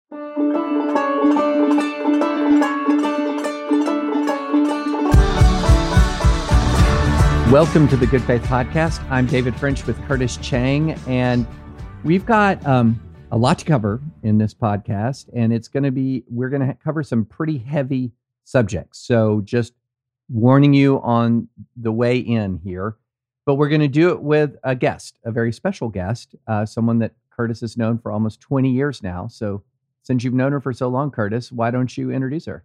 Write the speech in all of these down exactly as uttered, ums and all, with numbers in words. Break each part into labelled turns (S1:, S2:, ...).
S1: Welcome to the Good Faith Podcast. I'm David French with Curtis Chang, and we've got um, a lot to cover in this podcast, and it's going to be, we're going to cover some pretty heavy subjects. So just warning you on the way in here, but we're going to do it with a guest, a very special guest, uh, someone that Curtis has known for almost twenty years now. So since you've known her for so long, Curtis, why don't you introduce her?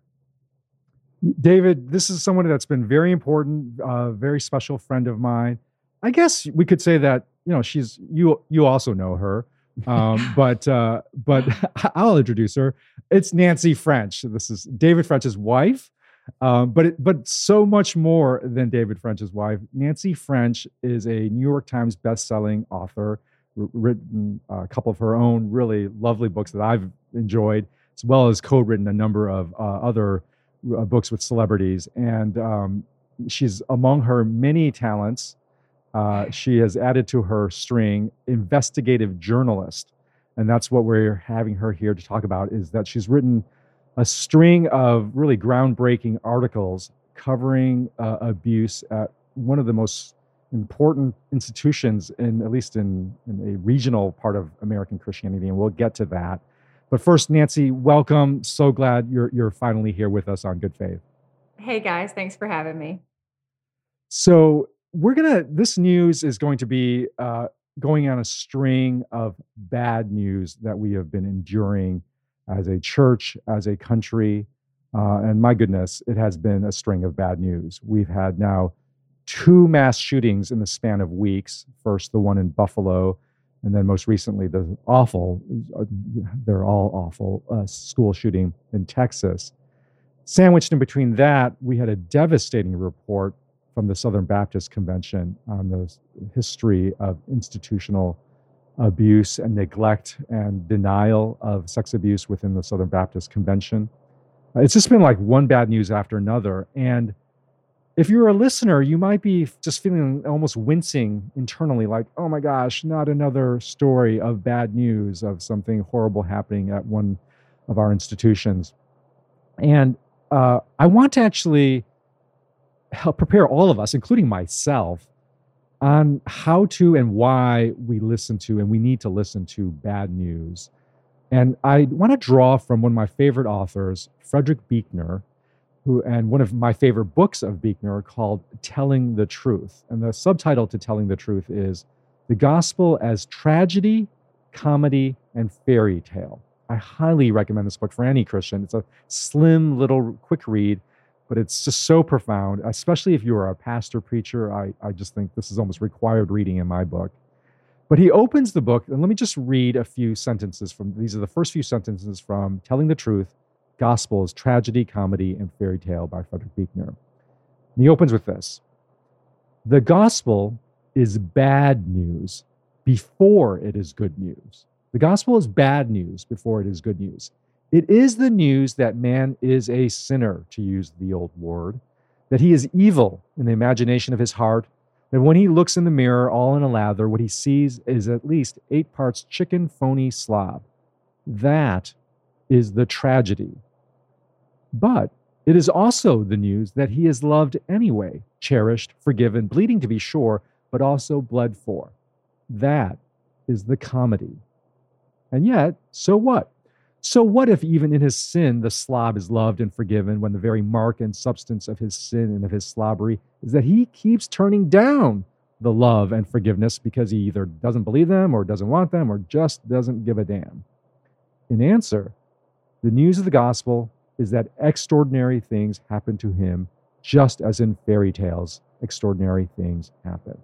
S2: David, this is someone that's been very important, a uh, very special friend of mine. I guess we could say that, you know, she's, you you also know her, um, but uh, but I'll introduce her. It's Nancy French. This is David French's wife, um, but it, but so much more than David French's wife. Nancy French is a New York Times bestselling author, r- written a couple of her own really lovely books that I've enjoyed, as well as co-written a number of uh, other Uh, books with celebrities, and um, she's among her many talents. Uh, she has added to her string investigative journalist, and that's what we're having her here to talk about. Is that she's written a string of really groundbreaking articles covering uh, abuse at one of the most important institutions in, at least in, in a regional part of American Christianity, and we'll get to that. But first, Nancy, welcome. So glad you're you're finally here with us on Good Faith.
S3: Hey guys, thanks for having me.
S2: So we're gonna. This news is going to be uh, going on a string of bad news that we have been enduring as a church, as a country, uh, and my goodness, it has been a string of bad news. We've had now two mass shootings in the span of weeks. First, the one in Buffalo. And then most recently, the awful, they're all awful, uh, school shooting in Texas. Sandwiched in between that, we had a devastating report from the Southern Baptist Convention on the history of institutional abuse and neglect and denial of sex abuse within the Southern Baptist Convention. Uh, it's just been like one bad news after another. And if you're a listener, you might be just feeling almost wincing internally, like, oh my gosh, not another story of bad news, of something horrible happening at one of our institutions. And uh, I want to actually help prepare all of us, including myself, on how to and why we listen to and we need to listen to bad news. And I want to draw from one of my favorite authors, Frederick Buechner, who, and one of my favorite books of Buechner called Telling the Truth. And the subtitle to Telling the Truth is The Gospel as Tragedy, Comedy, and Fairy Tale. I highly recommend this book for any Christian. It's a slim little quick read, but it's just so profound, especially if you are a pastor, preacher. I, I just think this is almost required reading in my book. But he opens the book, and let me just read a few sentences from, these are the first few sentences from Telling the Truth, Gospel is Tragedy, Comedy, and Fairy Tale by Frederick Buechner. And he opens with this. The gospel is bad news before it is good news. The gospel is bad news before it is good news. It is the news that man is a sinner, to use the old word, that he is evil in the imagination of his heart, that when he looks in the mirror all in a lather, what he sees is at least eight parts chicken, phony slob. That is the tragedy. But it is also the news that he is loved anyway, cherished, forgiven, bleeding to be sure, but also bled for. That is the comedy. And yet, so what? So what if even in his sin, the slob is loved and forgiven when the very mark and substance of his sin and of his slobbery is that he keeps turning down the love and forgiveness because he either doesn't believe them or doesn't want them or just doesn't give a damn? In answer, the news of the gospel is that extraordinary things happen to him, just as in fairy tales, extraordinary things happen.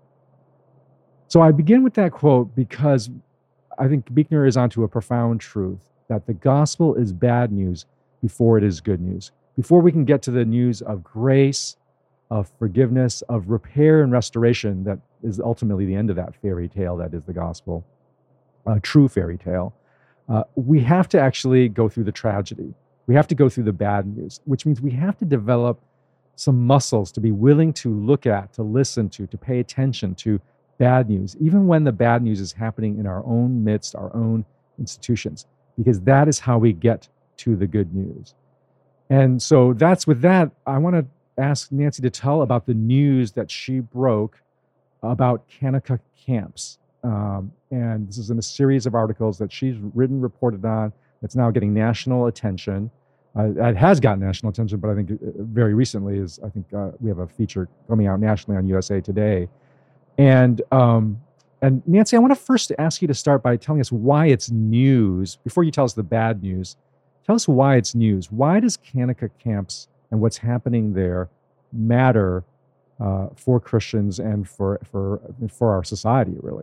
S2: So I begin with that quote because I think Buechner is onto a profound truth, that the gospel is bad news before it is good news. Before we can get to the news of grace, of forgiveness, of repair and restoration that is ultimately the end of that fairy tale that is the gospel, a true fairy tale, uh, we have to actually go through the tragedy. We have to go through the bad news, which means we have to develop some muscles to be willing to look at, to listen to, to pay attention to bad news, even when the bad news is happening in our own midst, our own institutions. because that is how we get to the good news. And so that's with that, I want to ask Nancy to tell about the news that she broke about Kanakuk camps. Um, and this is in a series of articles that she's written, reported on, that's now getting national attention. Uh, it has gotten national attention, but I think uh, very recently is, I think uh, we have a feature coming out nationally on U S A Today. And um, and Nancy, I want to first ask you to start by telling us why it's news. Before you tell us the bad news, tell us why it's news. Why does Kanakuk camps and what's happening there matter uh, for Christians and for for for our society, really?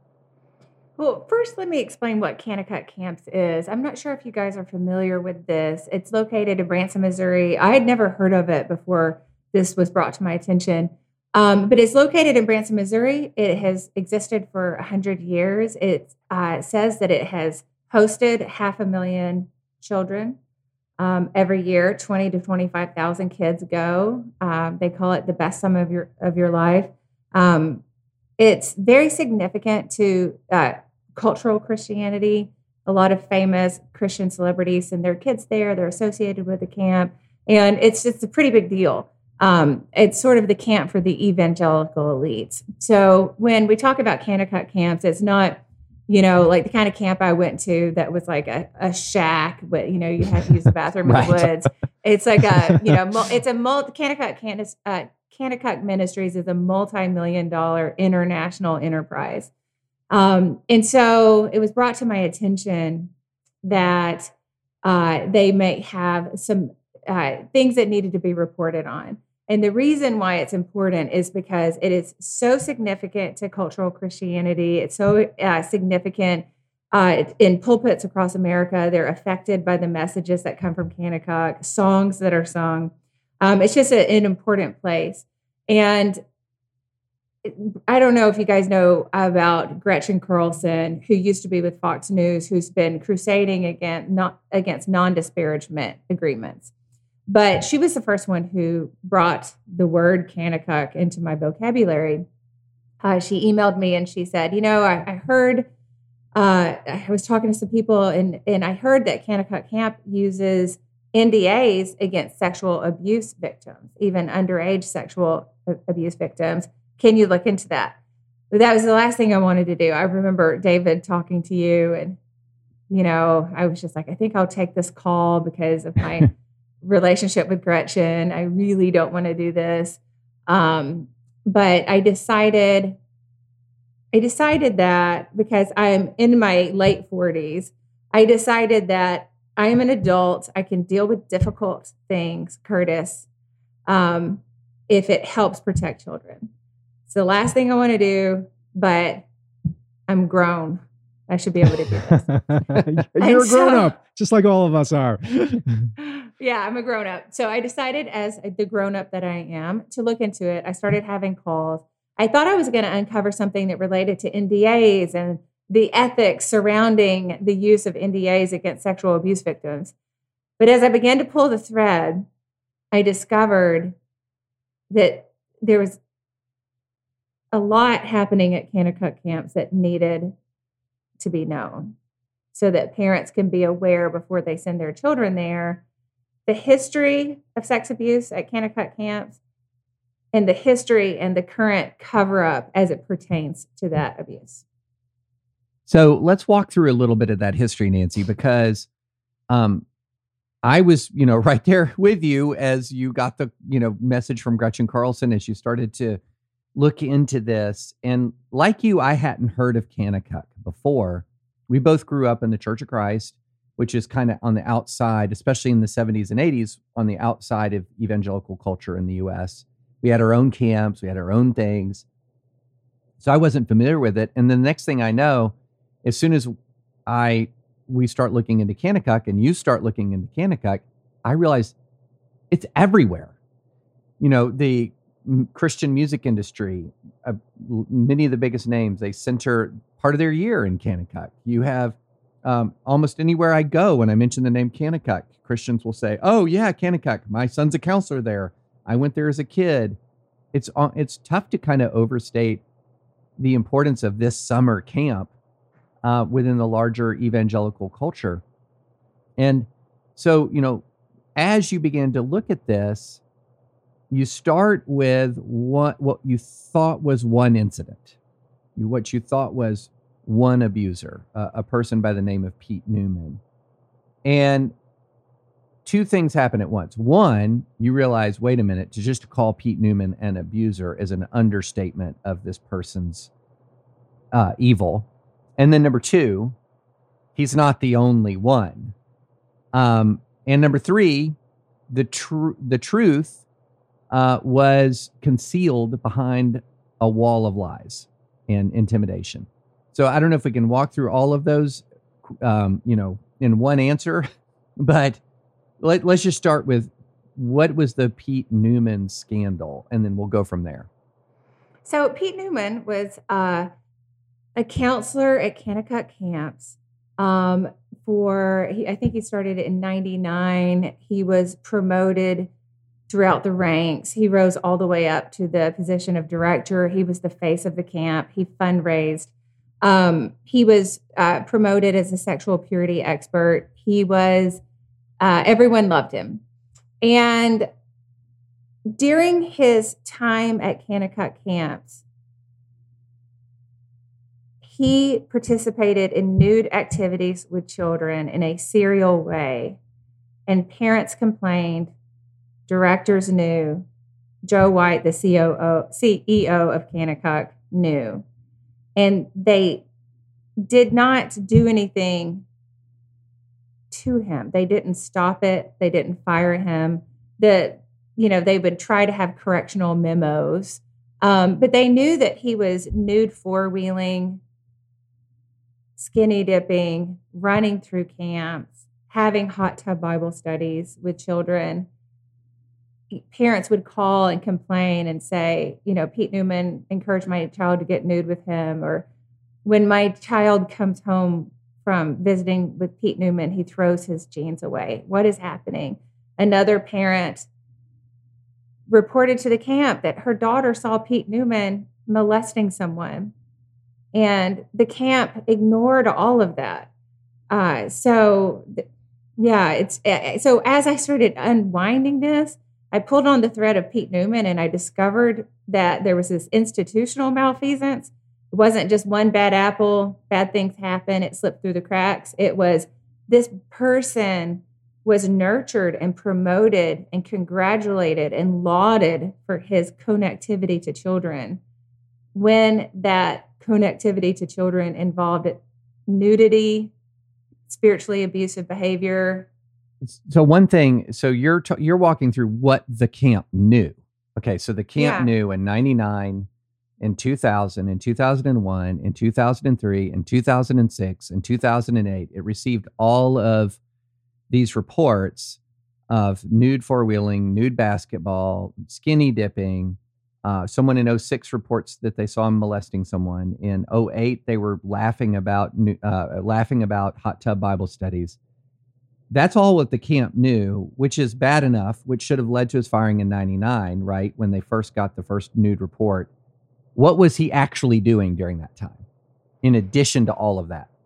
S3: Well, first, let me explain what Kanakuk Camps is. I'm not sure if you guys are familiar with this. It's located in Branson, Missouri. I had never heard of it before this was brought to my attention. Um, but it's located in Branson, Missouri. It has existed for one hundred years. It uh, says that it has hosted half a million children um, every year. twenty to twenty-five thousand kids go. Um, they call it the best summer of your of your life. Um, it's very significant to uh, cultural Christianity. A lot of famous Christian celebrities send their kids there. They're associated with the camp, and it's just a pretty big deal. Um, it's sort of the camp for the evangelical elites. So when we talk about Kanakuk camps, it's not, you know, like the kind of camp I went to that was like a, a shack, but, you know, you had to use the bathroom
S1: Right.
S3: in the woods. It's like a, you know, mul- it's a multi, Kanakuk, Canis, uh, Kanakuk Ministries is a multi-million dollar international enterprise. Um, and so it was brought to my attention that uh, they may have some uh, things that needed to be reported on. And the reason why it's important is because it is so significant to cultural Christianity. It's so uh, significant uh, in pulpits across America. They're affected by the messages that come from Kanakuk, songs that are sung. Um, it's just a, an important place. And I don't know if you guys know about Gretchen Carlson, who used to be with Fox News, who's been crusading against, not, against non-disparagement agreements. But she was the first one who brought the word Kanakuk into my vocabulary. Uh, she emailed me and she said, you know, I, I heard, uh, I was talking to some people and, and I heard that Kanakuk Camp uses N D As against sexual abuse victims, even underage sexual abuse victims. Can you look into that? But that was the last thing I wanted to do. I remember, David, talking to you and, you know, I was just like, I think I'll take this call because of my relationship with Gretchen. I really don't want to do this. Um, but I decided, I decided that because I'm in my late forties, I decided that I am an adult. I can deal with difficult things, Curtis, um, if it helps protect children. It's the last thing I want to do, but I'm grown. I should be able to do this.
S2: You're a
S3: so,
S2: grown up, just like all of us are.
S3: Yeah, I'm a grown up. So I decided, as the grown up that I am, to look into it. I started having calls. I thought I was going to uncover something that related to N D As and the ethics surrounding the use of N D As against sexual abuse victims. But as I began to pull the thread, I discovered that there was a lot happening at Kanakuk camps that needed to be known so that parents can be aware before they send their children there. The history of sex abuse at Kanakuk camps and the history and the current cover-up as it pertains to that abuse.
S1: So let's walk through a little bit of that history, Nancy, because um, I was, you know, right there with you as you got the, you know, message from Gretchen Carlson as you started to look into this. And like you, I hadn't heard of Kanakuk before. We both grew up in the Church of Christ, which is kind of on the outside, especially in the seventies and eighties, on the outside of evangelical culture in the U S. We had our own camps, we had our own things. So I wasn't familiar with it. And the next thing I know, as soon as I we start looking into Kanakuk and you start looking into Kanakuk, I realized it's everywhere. You know, the Christian music industry, uh, many of the biggest names, they center part of their year in Kanakuk. You have um, almost anywhere I go, when I mention the name Kanakuk, Christians will say, oh yeah, Kanakuk, my son's a counselor there. I went there as a kid. It's it's tough to kind of overstate the importance of this summer camp uh, within the larger evangelical culture. And so, you know, as you begin to look at this, you start with what what you thought was one incident, you, what you thought was one abuser, uh, a person by the name of Pete Newman. And two things happen at once. One, you realize, wait a minute, to just call Pete Newman an abuser is an understatement of this person's uh, evil. And then number two, he's not the only one. Um, and number three, the tr- the truth uh, was concealed behind a wall of lies and intimidation. So I don't know if we can walk through all of those, um, you know, in one answer, but let, let's just start with what was the Pete Newman scandal, and then we'll go from there.
S3: So Pete Newman was uh, a counselor at Kanakuk camps. Um, for he, I think he started in ninety-nine. He was promoted throughout the ranks. He rose all the way up to the position of director. He was the face of the camp. He fundraised. Um, he was uh, promoted as a sexual purity expert. He was, uh, everyone loved him. And during his time at Kanakuk camps, he participated in nude activities with children in a serial way. And parents complained, directors knew, Joe White, the C O O, C E O of Kanakuk, knew. And they did not do anything to him. They didn't stop it. They didn't fire him. The, you know, they would try to have correctional memos. Um, but they knew that he was nude four-wheeling, skinny dipping, running through camps, having hot tub Bible studies with children. Parents would call and complain and say, you know, Pete Newman encouraged my child to get nude with him. Or when my child comes home from visiting with Pete Newman, he throws his jeans away. What is happening? Another parent reported to the camp that her daughter saw Pete Newman molesting someone. And the camp ignored all of that. Uh, so, yeah, it's so as I started unwinding this, I pulled on the thread of Pete Newman and I discovered that there was this institutional malfeasance. It wasn't just one bad apple, bad things happen, it slipped through the cracks. It was this person was nurtured and promoted and congratulated and lauded for his connectivity to children. When that connectivity to children involved nudity, spiritually abusive behavior.
S1: So one thing, so you're t- you're walking through what the camp knew. Okay, so the camp
S3: Yeah.
S1: knew in ninety-nine, in two thousand, in two thousand one, in two thousand three, in two thousand six, in two thousand eight. It received all of these reports of nude four-wheeling, nude basketball, skinny dipping. Uh, someone in oh six reports that they saw him molesting someone. In oh eight, they were laughing about uh, laughing about hot tub Bible studies. That's all what the camp knew, which is bad enough, which should have led to his firing in ninety-nine, right, when they first got the first nude report. What was he actually doing during that time, in addition to all of that?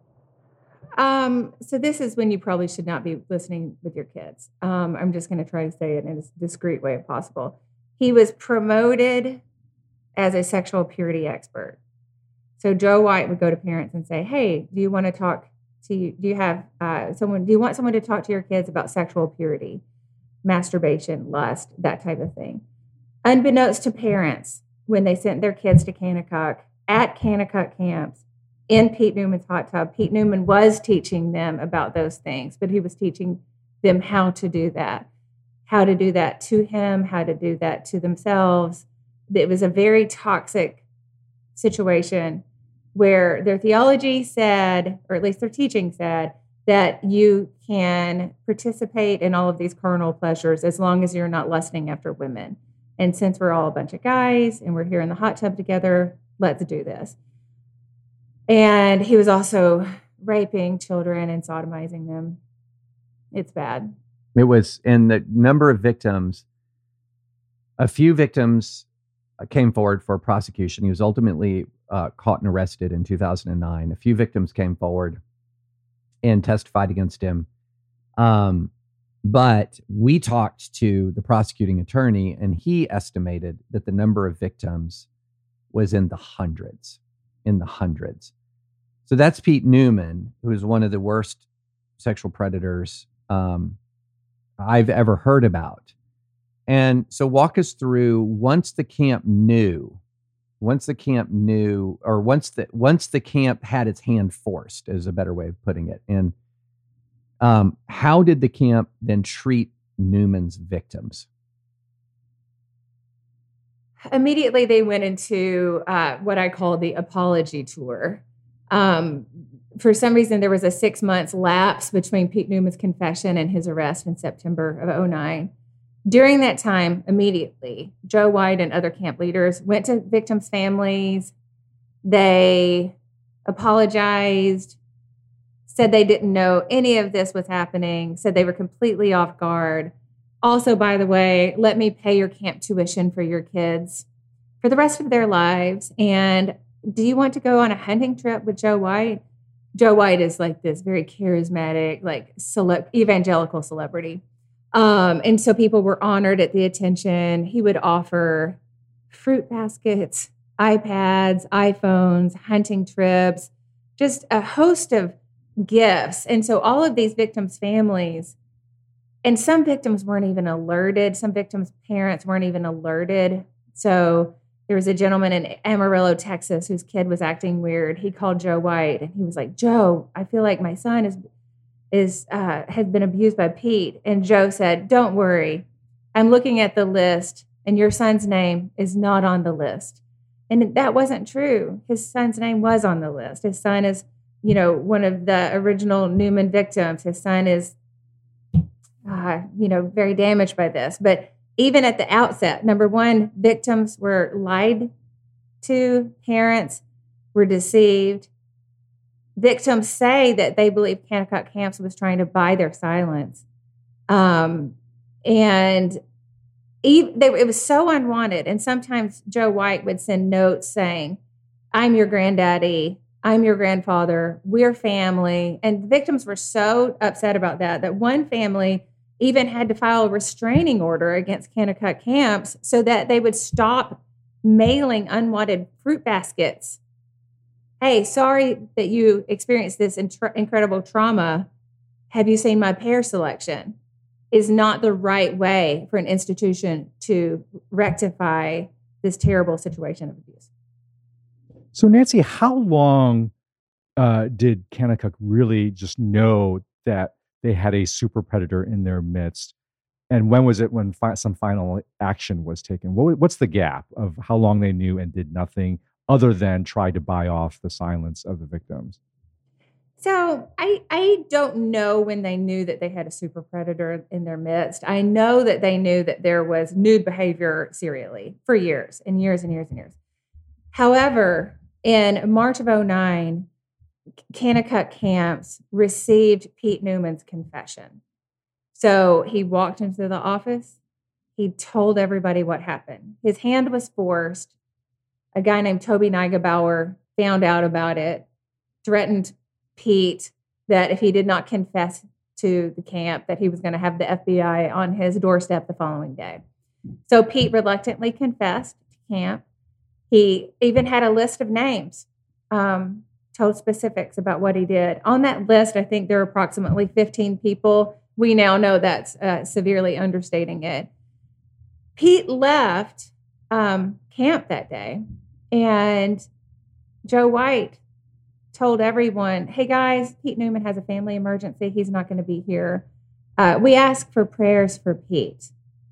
S3: Um, so this is when you probably should not be listening with your kids. Um, I'm just going to try to say it in a discreet way if possible. He was promoted as a sexual purity expert. So Joe White would go to parents and say, hey, do you want to talk to you? Do you have uh, someone, do you want someone to talk to your kids about sexual purity, masturbation, lust, that type of thing? Unbeknownst to parents, when they sent their kids to Kanakuk, at Kanakuk camps, in Pete Newman's hot tub, Pete Newman was teaching them about those things, but he was teaching them how to do that, how to do that to him, how to do that to themselves. It was a very toxic situation where their theology said, or at least their teaching said, that you can participate in all of these carnal pleasures as long as you're not lusting after women. And since we're all a bunch of guys and we're here in the hot tub together, let's do this. And he was also raping children and sodomizing them. It's bad.
S1: It was, and the number of victims, a few victims came forward for prosecution. He was ultimately uh, caught and arrested in two thousand nine. A few victims came forward and testified against him. Um, but we talked to the prosecuting attorney, and he estimated that the number of victims was in the hundreds, in the hundreds. So that's Pete Newman, who is one of the worst sexual predators um, I've ever heard about. And so walk us through, once the camp knew, once the camp knew, or once the once the camp had its hand forced, is a better way of putting it. And um, how did the camp then treat Newman's victims?
S3: Immediately, they went into uh, what I call the apology tour. Um, for some reason, there was a six months lapse between Pete Newman's confession and his arrest in September of oh nine. During that time, immediately, Joe White and other camp leaders went to victims' families. They apologized, said they didn't know any of this was happening, said they were completely off guard. Also, by the way, let me pay your camp tuition for your kids for the rest of their lives. And do you want to go on a hunting trip with Joe White? Joe White is like this very charismatic, like cele- evangelical celebrity. Um, and so people were honored at the attention. He would offer fruit baskets, iPads, iPhones, hunting trips, just a host of gifts. And so all of these victims' families, and some victims weren't even alerted. Some victims' parents weren't even alerted. So there was a gentleman in Amarillo, Texas, whose kid was acting weird. He called Joe White, and he was like, Joe, I feel like my son is is uh, has been abused by Pete. And Joe said, don't worry. I'm looking at the list, and your son's name is not on the list. And that wasn't true. His son's name was on the list. His son is, you know, one of the original Newman victims. His son is, uh, you know, very damaged by this. But even at the outset, number one, victims were lied to, parents were deceived. Victims say that they believe Kanakuk Camps was trying to buy their silence. Um, and even, they, it was so unwanted. And sometimes Joe White would send notes saying, I'm your granddaddy, I'm your grandfather, we're family. And victims were so upset about that, that one family even had to file a restraining order against Kanakuk Camps so that they would stop mailing unwanted fruit baskets. Hey, sorry that you experienced this intra- incredible trauma. Have you seen my pear selection? Is not the right way for an institution to rectify this terrible situation of abuse.
S2: So, Nancy, how long uh, did Kanakuk really just know that they had a super predator in their midst? And when was it when fi- some final action was taken? What, what's the gap of how long they knew and did nothing other than try to buy off the silence of the victims?
S3: So I, I don't know when they knew that they had a super predator in their midst. I know that they knew that there was nude behavior serially for years and years and years and years. However, in March of oh nine, Kanakuk Camps received Pete Newman's confession. So he walked into the office. He told everybody what happened. His hand was forced. A guy named Toby Neugebauer found out about it, threatened Pete that if he did not confess to the camp, that he was going to have the F B I on his doorstep the following day. So Pete reluctantly confessed to camp. He even had a list of names, um, told specifics about what he did. On that list, I think there are approximately fifteen people. We now know that's uh, severely understating it. Pete left um, camp that day, and Joe White told everyone, hey guys, Pete Newman has a family emergency. He's not going to be here. Uh, we ask for prayers for Pete.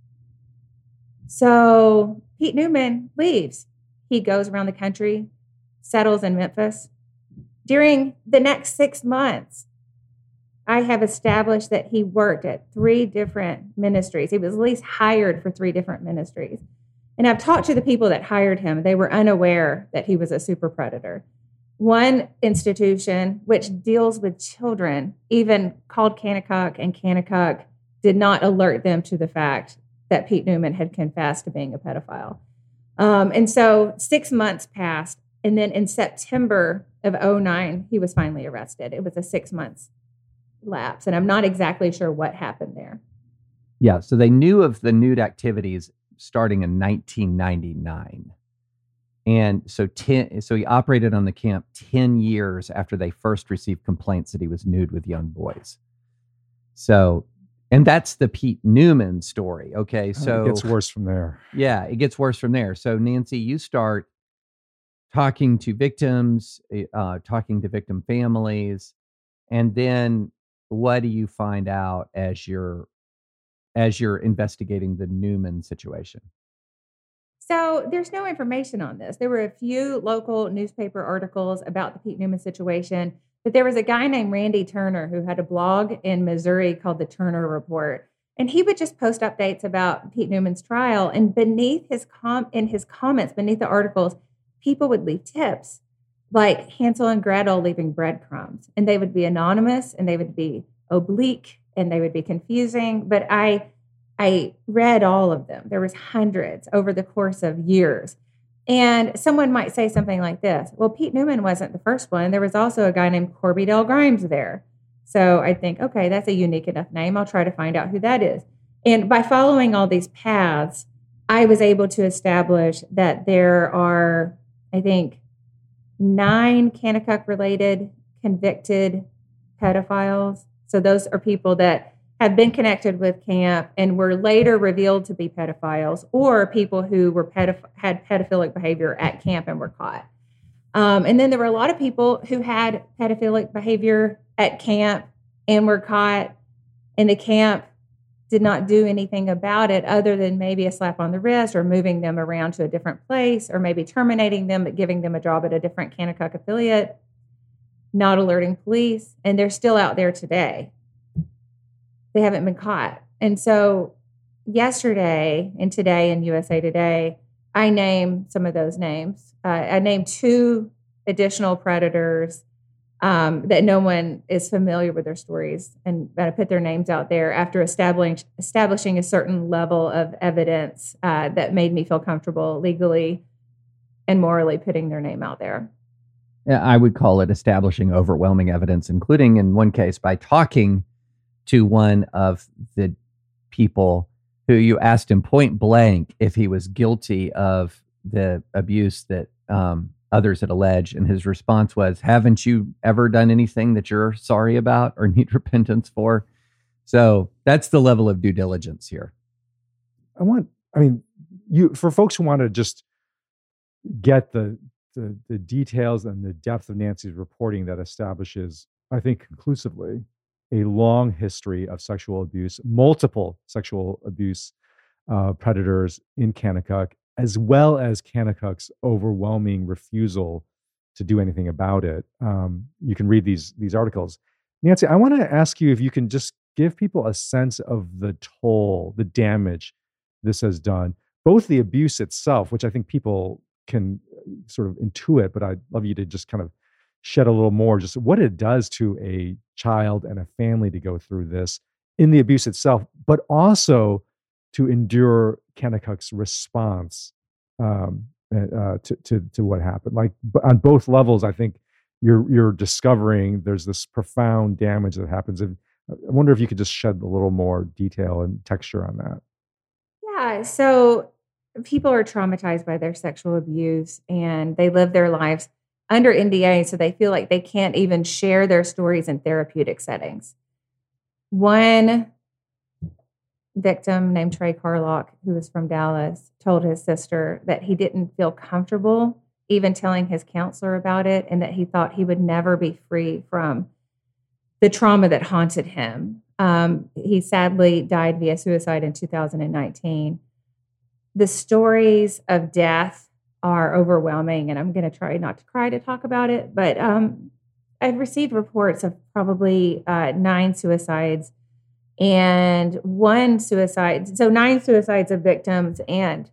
S3: So Pete Newman leaves. He goes around the country, settles in Memphis. During the next six months, I have established that he worked at three different ministries. He was at least hired for three different ministries. And I've talked to the people that hired him. They were unaware that he was a super predator. One institution, which deals with children, even called Kanakuk, and Kanakuk did not alert them to the fact that Pete Newman had confessed to being a pedophile. Um, and so six months passed. And then in September of oh nine, he was finally arrested. It was a six months lapse. And I'm not exactly sure what happened there.
S1: Yeah. So they knew of the nude activities starting in nineteen ninety-nine. And so ten, so he operated on the camp ten years after they first received complaints that he was nude with young boys. So, and that's the Pete Newman story. Okay. So
S2: it gets worse from there.
S1: Yeah, it gets worse from there. So Nancy, you start talking to victims, uh, talking to victim families, and then what do you find out as you're as you're investigating the Newman situation?
S3: So there's no information on this. There were a few local newspaper articles about the Pete Newman situation, but there was a guy named Randy Turner who had a blog in Missouri called the Turner Report. And he would just post updates about Pete Newman's trial. And beneath his com in his comments, beneath the articles, people would leave tips like Hansel and Gretel leaving breadcrumbs. And they would be anonymous and they would be oblique and they would be confusing. But I I read all of them. There was hundreds over the course of years. And someone might say something like this. Well, Pete Newman wasn't the first one. There was also a guy named Corby Dale Grimes there. So I think, okay, that's a unique enough name. I'll try to find out who that is. And by following all these paths, I was able to establish that there are, I think, nine Kanakuk-related convicted pedophiles. So those are people that have been connected with camp and were later revealed to be pedophiles, or people who were pedoph- had pedophilic behavior at camp and were caught. Um, and then there were a lot of people who had pedophilic behavior at camp and were caught, and the camp did not do anything about it other than maybe a slap on the wrist or moving them around to a different place or maybe terminating them but giving them a job at a different Kanakuk affiliate, not alerting police, and they're still out there today. They haven't been caught. And so yesterday and today in U S A Today, I name some of those names. Uh, I named two additional predators um, that no one is familiar with their stories, and I put their names out there after establishing establishing a certain level of evidence uh, that made me feel comfortable legally and morally putting their name out there.
S1: Yeah, I would call it establishing overwhelming evidence, including in one case by talking to one of the people who you asked him point blank if he was guilty of the abuse that um, others had alleged. And his response was, haven't you ever done anything that you're sorry about or need repentance for? So that's the level of due diligence here.
S2: I want, I mean, you, for folks who want to just get the, the, the details and the depth of Nancy's reporting that establishes, I think conclusively, a long history of sexual abuse, multiple sexual abuse uh, predators in Kanakuk, as well as Kanakuk's overwhelming refusal to do anything about it. Um, you can read these these articles. Nancy, I want to ask you if you can just give people a sense of the toll, the damage this has done, both the abuse itself, which I think people can sort of intuit, but I'd love you to just kind of shed a little more, just what it does to a child and a family to go through this in the abuse itself, but also to endure Kanakuk's response um, uh, to, to to what happened. Like on both levels, I think you're you're discovering there's this profound damage that happens. And I wonder if you could just shed a little more detail and texture on that.
S3: Yeah, so people are traumatized by their sexual abuse, and they live their lives under N D A, so they feel like they can't even share their stories in therapeutic settings. One victim named Trey Carlock, who was from Dallas, told his sister that he didn't feel comfortable even telling his counselor about it, and that he thought he would never be free from the trauma that haunted him. Um, he sadly died via suicide in two thousand nineteen. The stories of death are overwhelming, and I'm going to try not to cry to talk about it, but um, I've received reports of probably uh, nine suicides and one suicide. So nine suicides of victims, and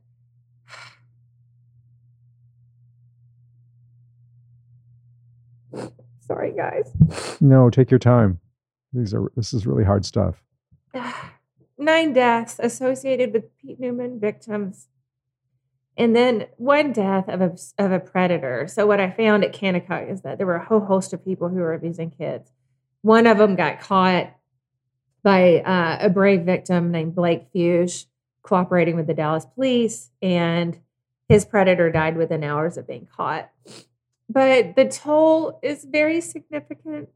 S3: sorry, guys.
S2: No, take your time. These are this is really hard stuff.
S3: Nine deaths associated with Pete Newman victims. And then one death of a, of a predator. So what I found at Kanakuk is that there were a whole host of people who were abusing kids. One of them got caught by uh, a brave victim named Blake Fuge, cooperating with the Dallas police, and his predator died within hours of being caught. But the toll is very significant.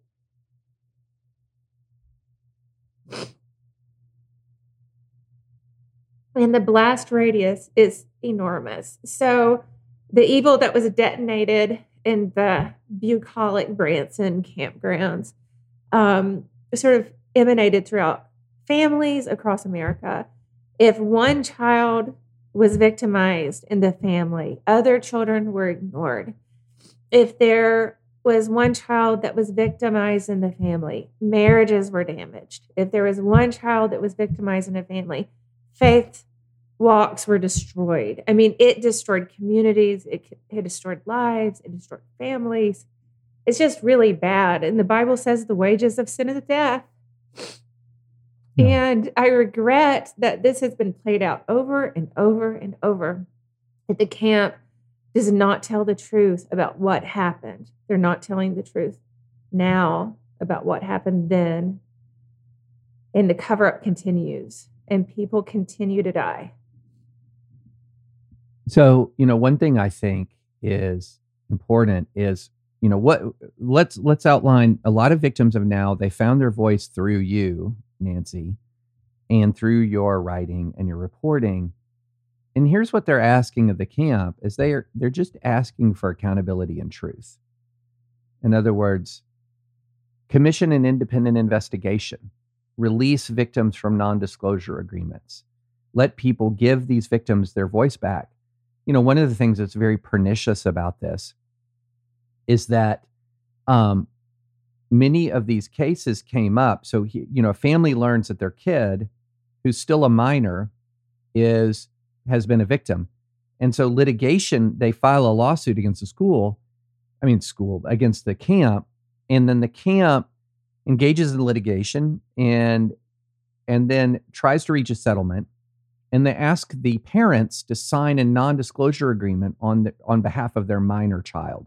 S3: And the blast radius is enormous. So the evil that was detonated in the bucolic Branson campgrounds um, sort of emanated throughout families across America. If one child was victimized in the family, other children were ignored. If there was one child that was victimized in the family, marriages were damaged. If there was one child that was victimized in a family, faith walks were destroyed. I mean, it destroyed communities. It, it destroyed lives. It destroyed families. It's just really bad. And the Bible says the wages of sin is death. No. And I regret that this has been played out over and over and over. That the camp does not tell the truth about what happened. They're not telling the truth now about what happened then. And the cover-up continues. And people continue to die.
S1: So, you know, one thing I think is important is, you know, what let's let's outline a lot of victims of now, they found their voice through you, Nancy, and through your writing and your reporting. And here's what they're asking of the camp is they are they're just asking for accountability and truth. In other words, commission an independent investigation, release victims from non-disclosure agreements, let people give these victims their voice back. You know, one of the things that's very pernicious about this is that um, many of these cases came up. So, he, you know, a family learns that their kid, who's still a minor, is has been a victim. And so litigation, they file a lawsuit against the school, I mean, school, against the camp. And then the camp engages in litigation and and then tries to reach a settlement. And they ask the parents to sign a non-disclosure agreement on the, on behalf of their minor child.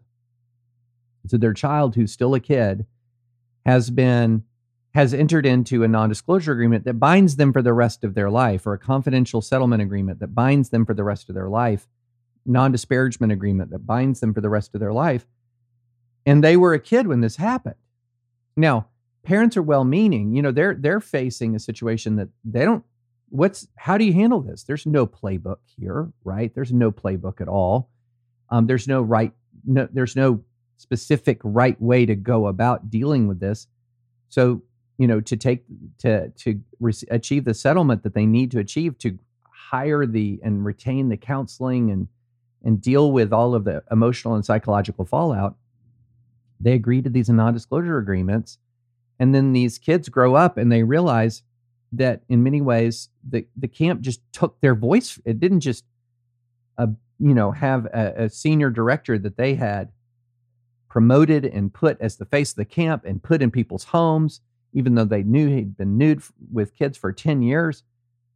S1: So their child, who's still a kid, has been has entered into a non-disclosure agreement that binds them for the rest of their life, or a confidential settlement agreement that binds them for the rest of their life, non-disparagement agreement that binds them for the rest of their life. And they were a kid when this happened. Now, parents are well-meaning. You know, they're they're facing a situation that they don't. What's how do you handle this? There's no playbook here, right? There's no playbook at all. Um, there's no right. No, there's no specific right way to go about dealing with this. So, you know, to take to to re- achieve the settlement that they need to achieve to hire the and retain the counseling and and deal with all of the emotional and psychological fallout, they agree to these non-disclosure agreements, and then these kids grow up and they realize that in many ways the the camp just took their voice. It didn't just, uh, you know, have a, a senior director that they had promoted and put as the face of the camp and put in people's homes, even though they knew he'd been nude with kids for ten years.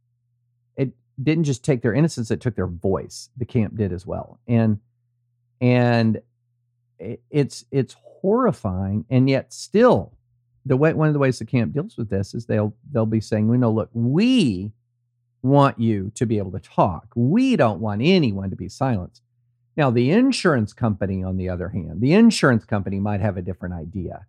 S1: It didn't just take their innocence, it took their voice. The camp did as well. And, and it, it's, it's horrifying. And yet still the way, one of the ways the camp deals with this is they'll, they'll be saying, we know, look, we want you to be able to talk. We don't want anyone to be silenced. Now, the insurance company, on the other hand, the insurance company might have a different idea.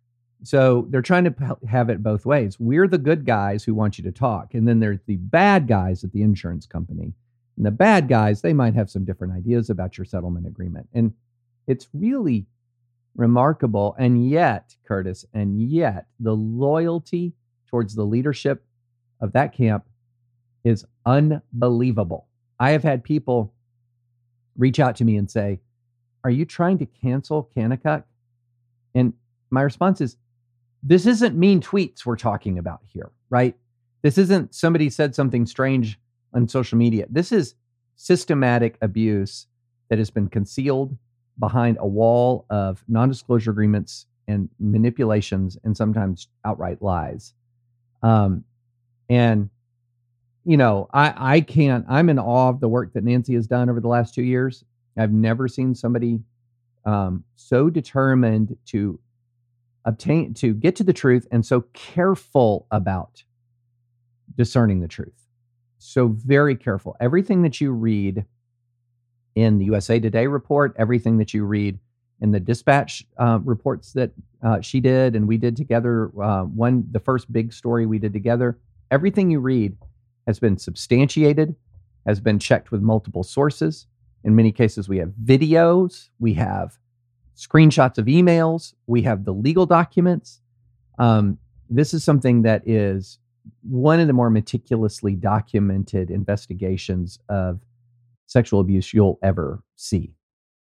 S1: So they're trying to have it both ways. We're the good guys who want you to talk. And then there's the bad guys at the insurance company. And the bad guys, they might have some different ideas about your settlement agreement. And it's really remarkable. And yet, Curtis, and yet the loyalty towards the leadership of that camp is unbelievable. I have had people reach out to me and say, are you trying to cancel Kanakuk? And my response is, this isn't mean tweets we're talking about here, right? This isn't somebody said something strange on social media. This is systematic abuse that has been concealed behind a wall of non-disclosure agreements and manipulations and sometimes outright lies. Um, and, you know, I, I can't, I'm in awe of the work that Nancy has done over the last two years. I've never seen somebody um, so determined to obtain to get to the truth and so careful about discerning the truth. So very careful. Everything that you read in the U S A Today report, everything that you read in the Dispatch uh, reports that uh, she did and we did together, uh, one the first big story we did together, everything you read has been substantiated, has been checked with multiple sources. In many cases, we have videos, we have screenshots of emails, we have the legal documents. Um, this is something that is one of the more meticulously documented investigations of sexual abuse you'll ever see.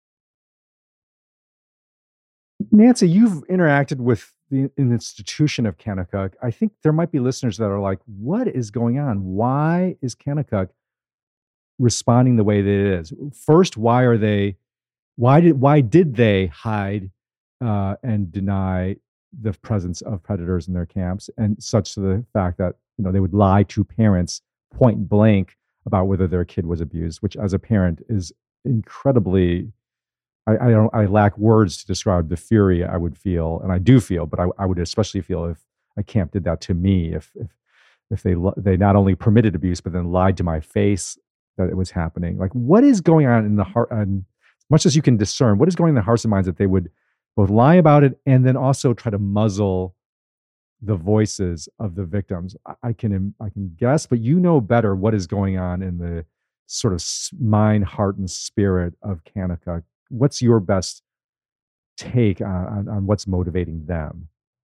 S2: Nancy, you've interacted with the an institution of Kanakuk. I think there might be listeners that are like, what is going on? Why is Kanakuk responding the way that it is? First, why are they, why did, why did they hide uh, and deny the presence of predators in their camps, and such to the fact that, you know, they would lie to parents point blank about whether their kid was abused, which as a parent is incredibly, I, I don't, I lack words to describe the fury I would feel, and I do feel, but I, I would especially feel if a camp did that to me, if if if they they not only permitted abuse but then lied to my face that it was happening. Like, what is going on in the heart? And much as you can discern, what is going on in the hearts and minds that they would both lie about it and then also try to muzzle the voices of the victims? I, I can I can guess, but you know better what is going on in the sort of mind, heart, and spirit of Kanakuk. What's your best take on, on, on what's motivating them?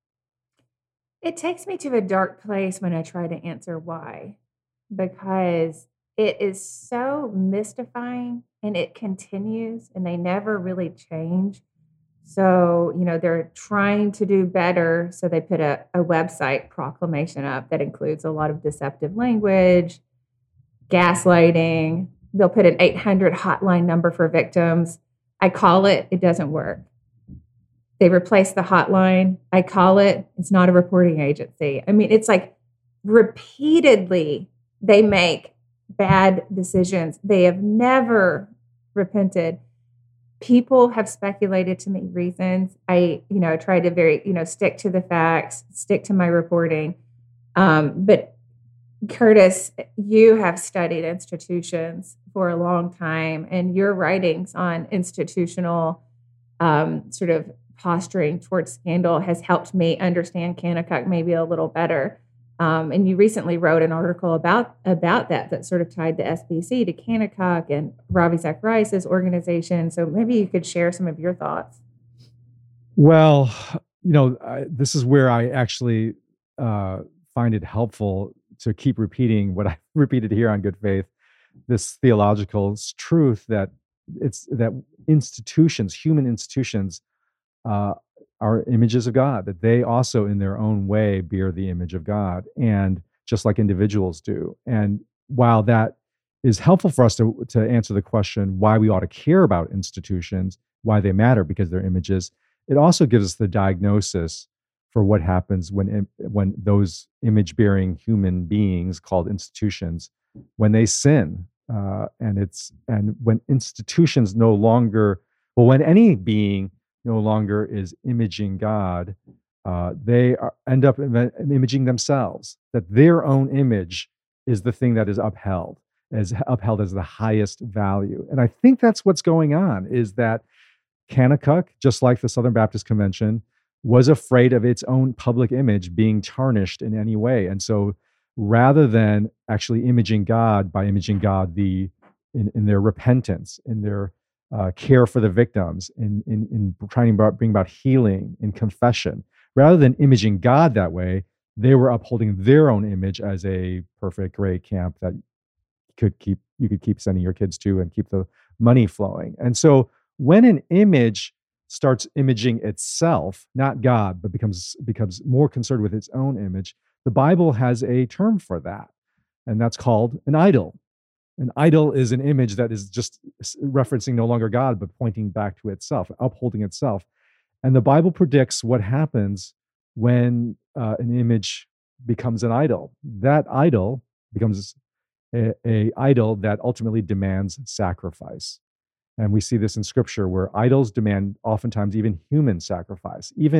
S3: It takes me to a dark place when I try to answer why, because it is so mystifying and it continues and they never really change. So, you know, they're trying to do better. So they put a, a website proclamation up that includes a lot of deceptive language, gaslighting. They'll put an eight hundred hotline number for victims. I call it, it doesn't work. They replace the hotline. I call it, it's not a reporting agency. I mean, it's like repeatedly they make bad decisions. They have never repented. People have speculated to me reasons. I, you know, try to very, you know, stick to the facts, stick to my reporting. Um, but Curtis, you have studied institutions for a long time, and your writings on institutional um, sort of posturing towards scandal has helped me understand Kanakuk maybe a little better. Um, and you recently wrote an article about about that that sort of tied the S B C to Kanakuk and Ravi Zacharias' organization. So maybe you could share some of your thoughts.
S2: Well, you know, I, this is where I actually uh, find it helpful to keep repeating what I repeated here on Good Faith, this theological truth that it's that institutions, human institutions, uh, are images of God, that they also in their own way bear the image of God, and just like individuals do. And while that is helpful for us to, to answer the question why we ought to care about institutions, why they matter because they're images, it also gives us the diagnosis for what happens when when those image-bearing human beings called institutions, when they sin, uh, and it's and when institutions no longer, well, when any being no longer is imaging God, uh, they are, end up im- imaging themselves. That their own image is the thing that is upheld, as upheld as the highest value. And I think that's what's going on. Is that Kanakuk, just like the Southern Baptist Convention, was afraid of its own public image being tarnished in any way. And so rather than actually imaging God by imaging God the in, in their repentance, in their uh, care for the victims, in, in, in trying to bring about healing in confession, rather than imaging God that way, they were upholding their own image as a perfect, great camp that could keep you could keep sending your kids to and keep the money flowing. And so when an image starts imaging itself, not God, but becomes becomes more concerned with its own image, the Bible has a term for that, and that's called an idol. An idol is an image that is just referencing no longer God, but pointing back to itself, upholding itself. And the Bible predicts what happens when uh, an image becomes an idol. That idol becomes a, a idol that ultimately demands sacrifice. And we see this in scripture where idols demand oftentimes even human sacrifice, even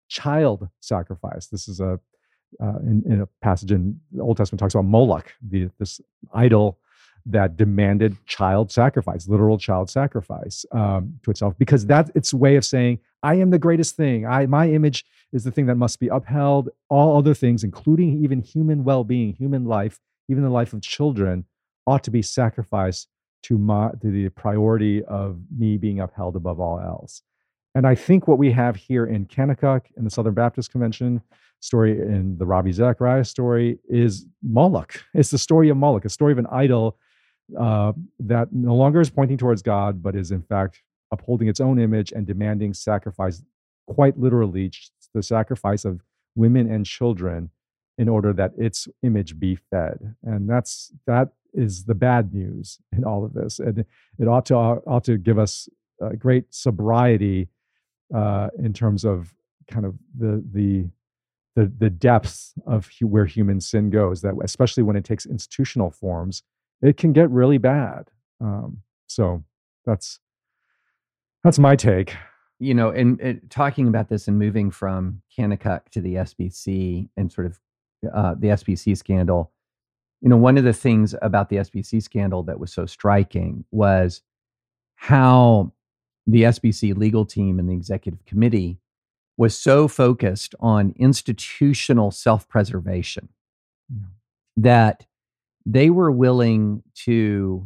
S2: child sacrifice. This is a uh, in, in a passage in the Old Testament talks about Moloch, the, this idol that demanded child sacrifice, literal child sacrifice um, to itself, because that's its way of saying, I am the greatest thing. I my image is the thing that must be upheld. All other things, including even human well-being, human life, even the life of children, ought to be sacrificed to, my, to the priority of me being upheld above all else. And I think what we have here in Kanakuk, in the Southern Baptist Convention story, in the Ravi Zacharias story, is Moloch. It's the story of Moloch, a story of an idol uh, that no longer is pointing towards God, but is in fact upholding its own image and demanding sacrifice, quite literally the sacrifice of women and children in order that its image be fed. And that's that is the bad news in all of this. And it ought to ought to give us uh, great sobriety uh, in terms of kind of the the the the depth of hu- where human sin goes. That especially when it takes institutional forms, it can get really bad. Um, so that's that's my take.
S1: You know, and, and talking about this and moving from Kanakuk to the S B C and sort of uh, the S B C scandal, you know, one of the things about the S B C scandal that was so striking was how the S B C legal team and the executive committee was so focused on institutional self-preservation
S2: Yeah.
S1: that they were willing to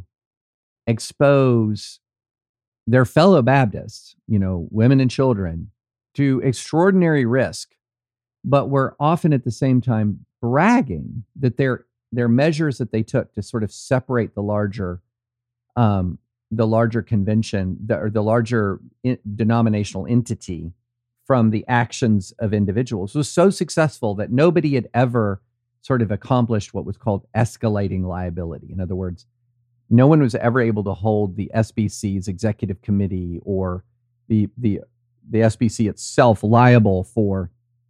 S1: expose their fellow Baptists, you know, women and children, to extraordinary risk, but were often at the same time bragging that their their measures that they took to sort of separate the larger, um, the larger convention, the, or the larger in, denominational entity from the actions of individuals was so successful that nobody had ever sort of accomplished what was called escalating liability. In other words, no one was ever able to hold the S B C's executive committee or the the the S B C itself liable for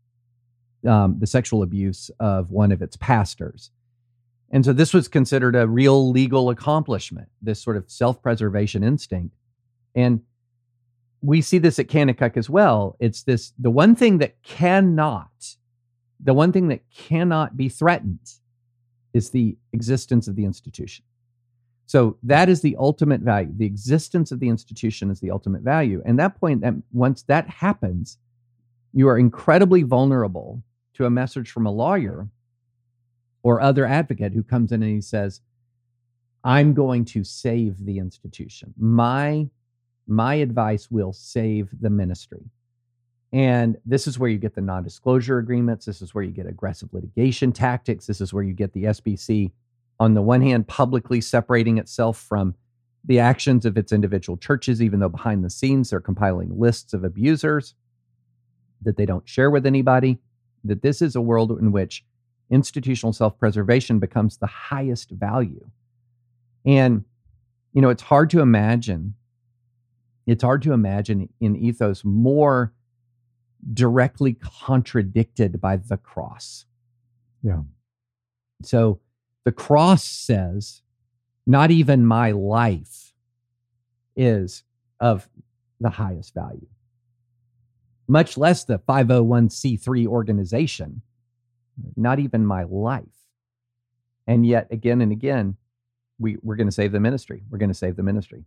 S1: um, the sexual abuse of one of its pastors. And so this was considered a real legal accomplishment, this sort of self-preservation instinct. And we see this at Kanakuk as well. It's this, the one thing that cannot, the one thing that cannot be threatened is the existence of the institution. So that is the ultimate value. The existence of the institution is the ultimate value. And that point, that once that happens, you are incredibly vulnerable to a message from a lawyer or other advocate who comes in and he says, I'm going to save the institution. My, my advice will save the ministry. And this is where you get the non-disclosure agreements. This is where you get aggressive litigation tactics. This is where you get the S B C, on the one hand, publicly separating itself from the actions of its individual churches, even though behind the scenes they're compiling lists of abusers that they don't share with anybody. That this is a world in which institutional self-preservation becomes the highest value. And, you know, it's hard to imagine, it's hard to imagine an ethos more directly contradicted by the cross.
S2: Yeah.
S1: So the cross says, not even my life is of the highest value, much less the five oh one c three organization, not even my life. And yet again and again, we, we're going to save the ministry. We're going to save the ministry.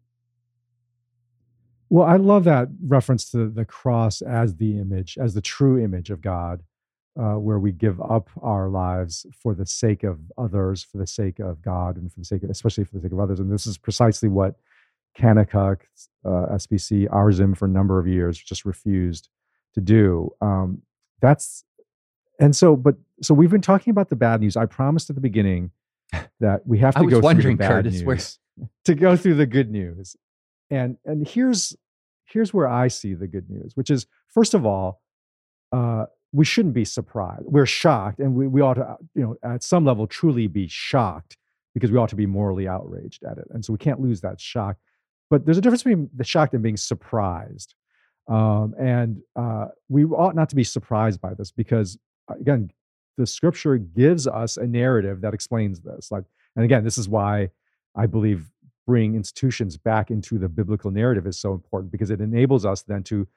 S2: Well, I love that reference to the cross as the image, as the true image of God, uh, where we give up our lives for the sake of others, for the sake of God, and for the sake of, especially for the sake of others. And this is precisely what Kanakuk, uh, S B C, R Z I M for a number of years just refused to do. Um, that's, and so, but, so we've been talking about the bad news. I promised at the beginning that we have to
S1: I was
S2: go through the
S1: wondering,
S2: bad
S1: Curtis,
S2: news
S1: where-
S2: to go through the good news. And and here's here's where I see the good news, which is, first of all, uh, we shouldn't be surprised. We're shocked, and we we ought to, you know, at some level, truly be shocked, because we ought to be morally outraged at it. And so we can't lose that shock. But there's a difference between the shocked and being surprised. Um, and uh, we ought not to be surprised by this, because, again, the scripture gives us a narrative that explains this. Like, and again, this is why I believe bringing institutions back into the biblical narrative is so important, because it enables us then to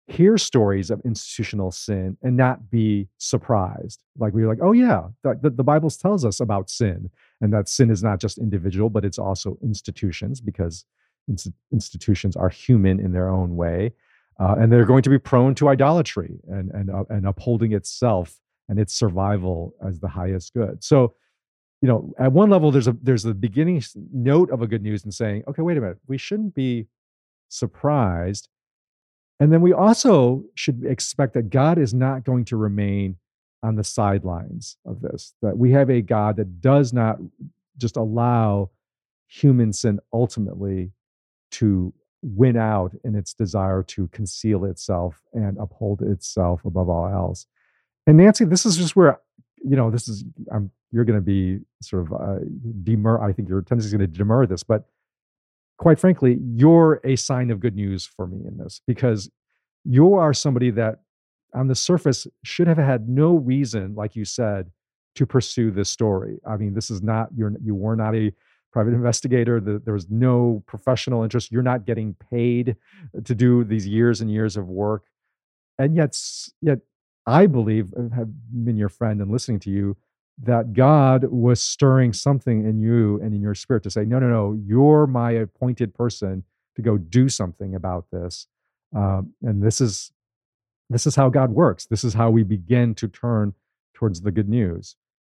S2: hear stories of institutional sin and not be surprised. Like we're like, oh yeah, the, the, the Bible tells us about sin, and that sin is not just individual, but it's also institutions, because ins- institutions are human in their own way. Uh, and they're going to be prone to idolatry and, and, uh, and upholding itself and its survival as the highest good. So, you know, at one level, there's a there's a beginning note of a good news and saying, okay, wait a minute, we shouldn't be surprised. And then we also should expect that God is not going to remain on the sidelines of this, that we have a God that does not just allow human sin ultimately to win out in its desire to conceal itself and uphold itself above all else. And Nancy, this is just where, you know, this is, I'm, you're going to be sort of uh, demur, I think your tendency is going to demur this, but quite frankly, you're a sign of good news for me in this, because you are somebody that on the surface should have had no reason, like you said, to pursue this story. I mean, this is not, you're, you were not a private investigator. The, there was no professional interest. You're not getting paid to do these years and years of work. And yet, yet I believe, have been your friend and listening to you, that God was stirring something in you and in your spirit to say, no, no, no, you're my appointed person to go do something about this. Um, and this is, this is how God works. This is how we begin to turn towards the good news.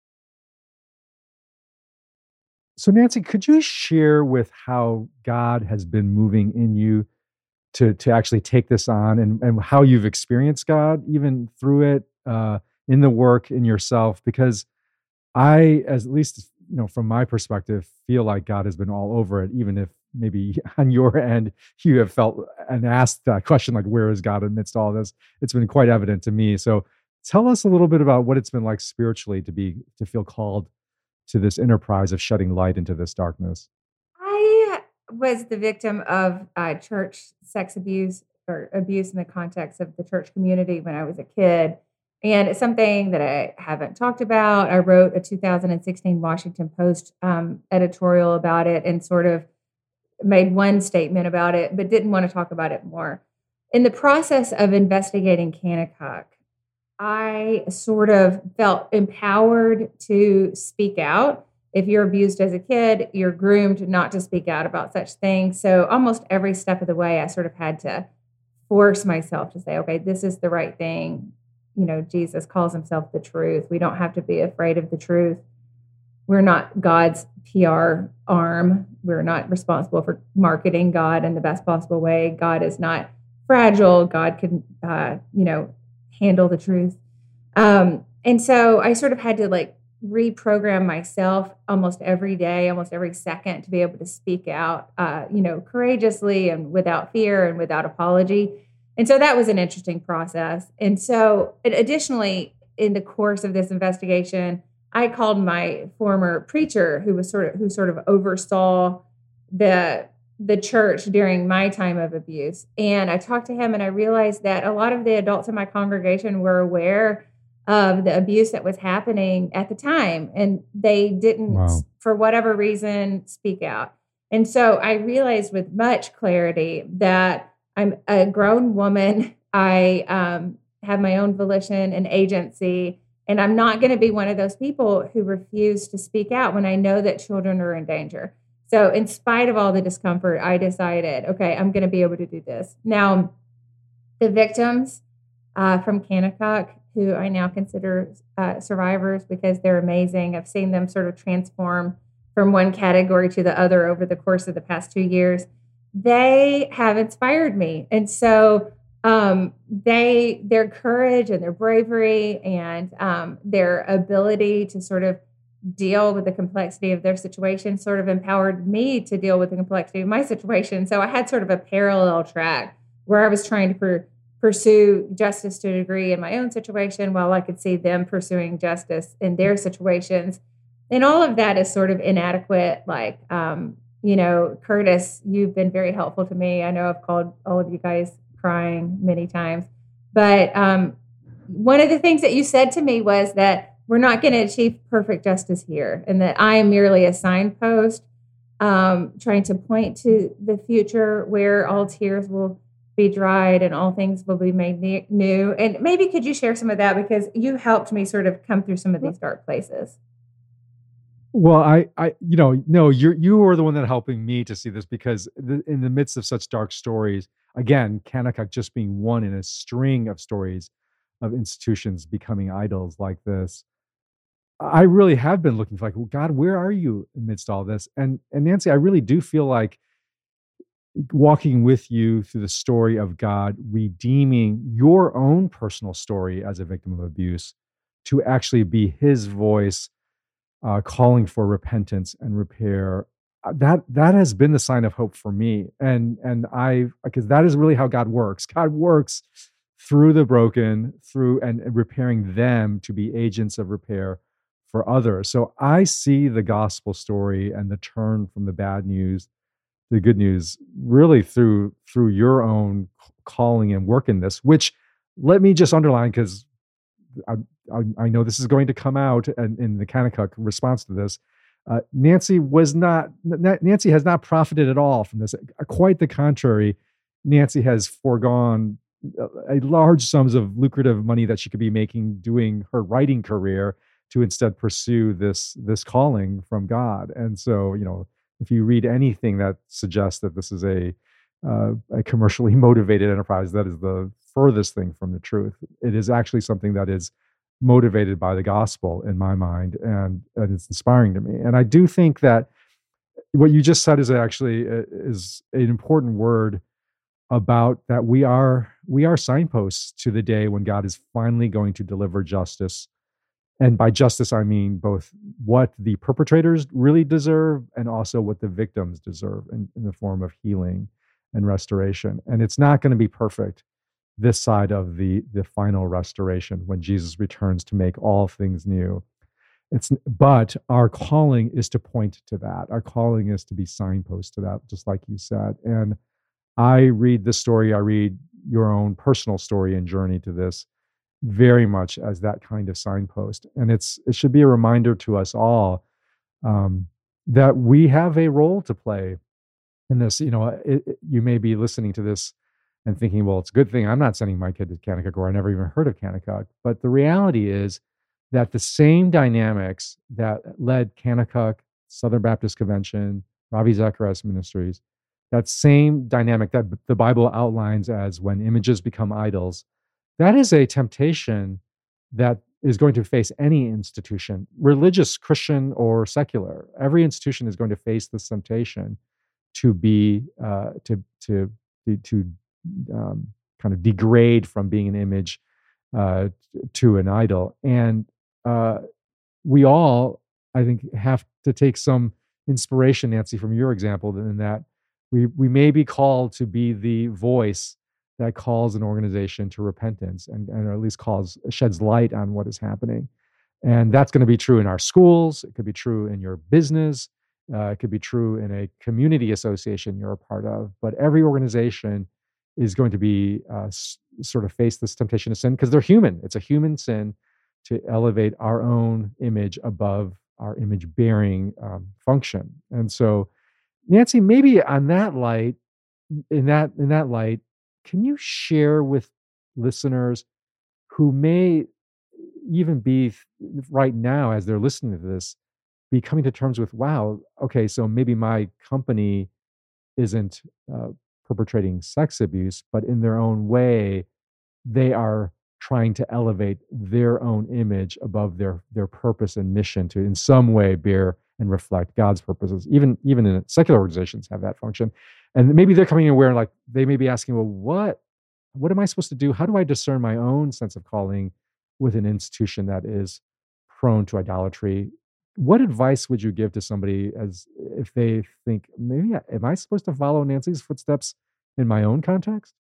S2: So Nancy, could you share with how God has been moving in you to, to actually take this on, and, and how you've experienced God even through it, uh, in the work, in yourself? Because I, as at least, you know, from my perspective, feel like God has been all over it, even if maybe on your end you have felt and asked that question, like, where is God amidst all this? It's been quite evident to me. So tell us a little bit about what it's been like spiritually to be, to feel called to this enterprise of shedding light into this darkness.
S3: I was the victim of uh, church sex abuse, or abuse in the context of the church community when I was a kid. And it's something that I haven't talked about. I wrote a two thousand sixteen Washington Post um, editorial about it and sort of made one statement about it, but didn't want to talk about it more. In the process of investigating Kanakuk, I sort of felt empowered to speak out. If you're abused as a kid, you're groomed not to speak out about such things. So almost every step of the way, I sort of had to force myself to say, okay, this is the right thing. You know, Jesus calls himself the truth. We don't have to be afraid of the truth. We're not God's P R arm. We're not responsible for marketing God in the best possible way. God is not fragile. God can, uh, you know, handle the truth. Um, and so I sort of had to like reprogram myself almost every day, almost every second, to be able to speak out, uh, you know, courageously and without fear and without apology. And so that was an interesting process. And so additionally, in the course of this investigation, I called my former preacher who was sort of, who sort of oversaw the the church during my time of abuse. And I talked to him, and I realized that a lot of the adults in my congregation were aware of the abuse that was happening at the time, and they didn't, wow. for whatever reason, speak out. And so I realized with much clarity that I'm a grown woman. I um, have my own volition and agency, and I'm not going to be one of those people who refuse to speak out when I know that children are in danger. So in spite of all the discomfort, I decided, okay, I'm going to be able to do this. Now, the victims uh, from Kanakuk, who I now consider uh, survivors because they're amazing. I've seen them sort of transform from one category to the other over the course of the past two years. They have inspired me. And so um, they, their courage and their bravery and um, their ability to sort of deal with the complexity of their situation sort of empowered me to deal with the complexity of my situation. So I had sort of a parallel track where I was trying to per- pursue justice to a degree in my own situation, while I could see them pursuing justice in their situations. And all of that is sort of inadequate. Like, um, you know, Curtis, you've been very helpful to me. I know I've called all of you guys crying many times, but um, one of the things that you said to me was that we're not going to achieve perfect justice here, and that I am merely a signpost um, trying to point to the future where all tears will be dried and all things will be made ne- new. And maybe could you share some of that because you helped me sort of come through some of these dark places.
S2: Well, I, I, you know, no, you're you were the one that helping me to see this because the, in the midst of such dark stories, again, Kanakuk just being one in a string of stories of institutions becoming idols like this, I really have been looking for like, well, God, where are you amidst all this? And and Nancy, I really do feel like walking with you through the story of God redeeming your own personal story as a victim of abuse to actually be His voice uh, calling for repentance and repair. uh, That that has been the sign of hope for me, and and I because that is really how God works. God works through the broken, through and, and repairing them to be agents of repair for others. So I see the gospel story and the turn from the bad news to the good news really through through your own calling and work in this. Which let me just underline because I, I, I know this is going to come out and in the Kanakuk response to this. Uh, Nancy was not, Nancy has not profited at all from this. Quite the contrary. Nancy has foregone a large sums of lucrative money that she could be making doing her writing career to instead pursue this, this calling from God. And so, you know, if you read anything that suggests that this is a, uh, a commercially motivated enterprise, that is the furthest thing from the truth. It is actually something that is motivated by the gospel in my mind, and, and it's inspiring to me. And I do think that what you just said is actually uh, is an important word about that we are we are signposts to the day when God is finally going to deliver justice. And by justice, I mean both what the perpetrators really deserve and also what the victims deserve in, in the form of healing and restoration. And it's not going to be perfect this side of the the final restoration when Jesus returns to make all things new. It's but our calling is to point to that. Our calling is to be signposts to that, just like you said. And I read this story, I read your own personal story and journey to this very much as that kind of signpost. And it's it should be a reminder to us all um, that we have a role to play in this. You know, it, it- you may be listening to this and thinking, well, it's a good thing I'm not sending my kid to Kanakuk, or I never even heard of Kanakuk. But the reality is that the same dynamics that led Kanakuk, Southern Baptist Convention, Ravi Zacharias Ministries, that same dynamic that the Bible outlines as when images become idols, that is a temptation that is going to face any institution, religious, Christian, or secular. Every institution is going to face this temptation to be uh, to to to um, kind of degrade from being an image uh, to an idol. And uh, we all, I think, have to take some inspiration, Nancy, from your example, in that we we may be called to be the voice that calls an organization to repentance and, and or at least calls sheds light on what is happening. And that's going to be true in our schools. It could be true in your business. Uh, it could be true in a community association you're a part of. But every organization is going to be uh, s- sort of face this temptation to sin because they're human. It's a human sin to elevate our own image above our image bearing um, function. And so, Nancy, maybe on that light, in that in that light, can you share with listeners who may even be right now as they're listening to this, be coming to terms with, wow, okay, so maybe my company isn't uh, perpetrating sex abuse, but in their own way, they are trying to elevate their own image above their their purpose and mission to in some way bear and reflect God's purposes. Even even in secular organizations have that function. And maybe they're coming aware, like they may be asking, well, what what am I supposed to do? How do I discern my own sense of calling with an institution that is prone to idolatry? What advice would you give to somebody as if they think, maybe I- am I supposed to follow Nancy's footsteps in my own context?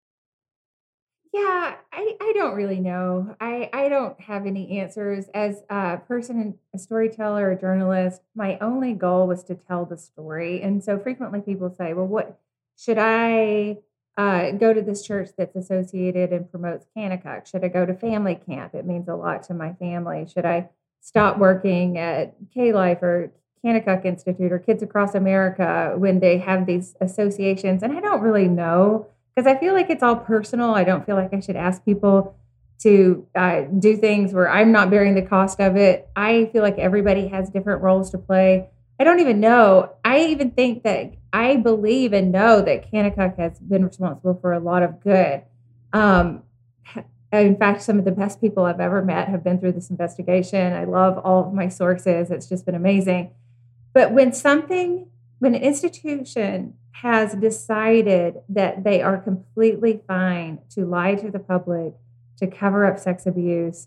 S3: Yeah, I, I don't really know. I, I don't have any answers. As a person, a storyteller, a journalist, my only goal was to tell the story. And so frequently people say, well, what should I uh, go to this church that's associated and promotes Kanakuk? Should I go to family camp? It means a lot to my family. Should I stop working at K-Life or Kanakuk Institute or Kids Across America when they have these associations? And I don't really know. because I feel like it's all personal. I don't feel like I should ask people to uh, do things where I'm not bearing the cost of it. I feel like everybody has different roles to play. I don't even know. I even think that I believe and know that Kanakuk has been responsible for a lot of good. Um, in fact, some of the best people I've ever met have been through this investigation. I love all of my sources. It's just been amazing. But when something, when an institution has decided that they are completely fine to lie to the public, to cover up sex abuse,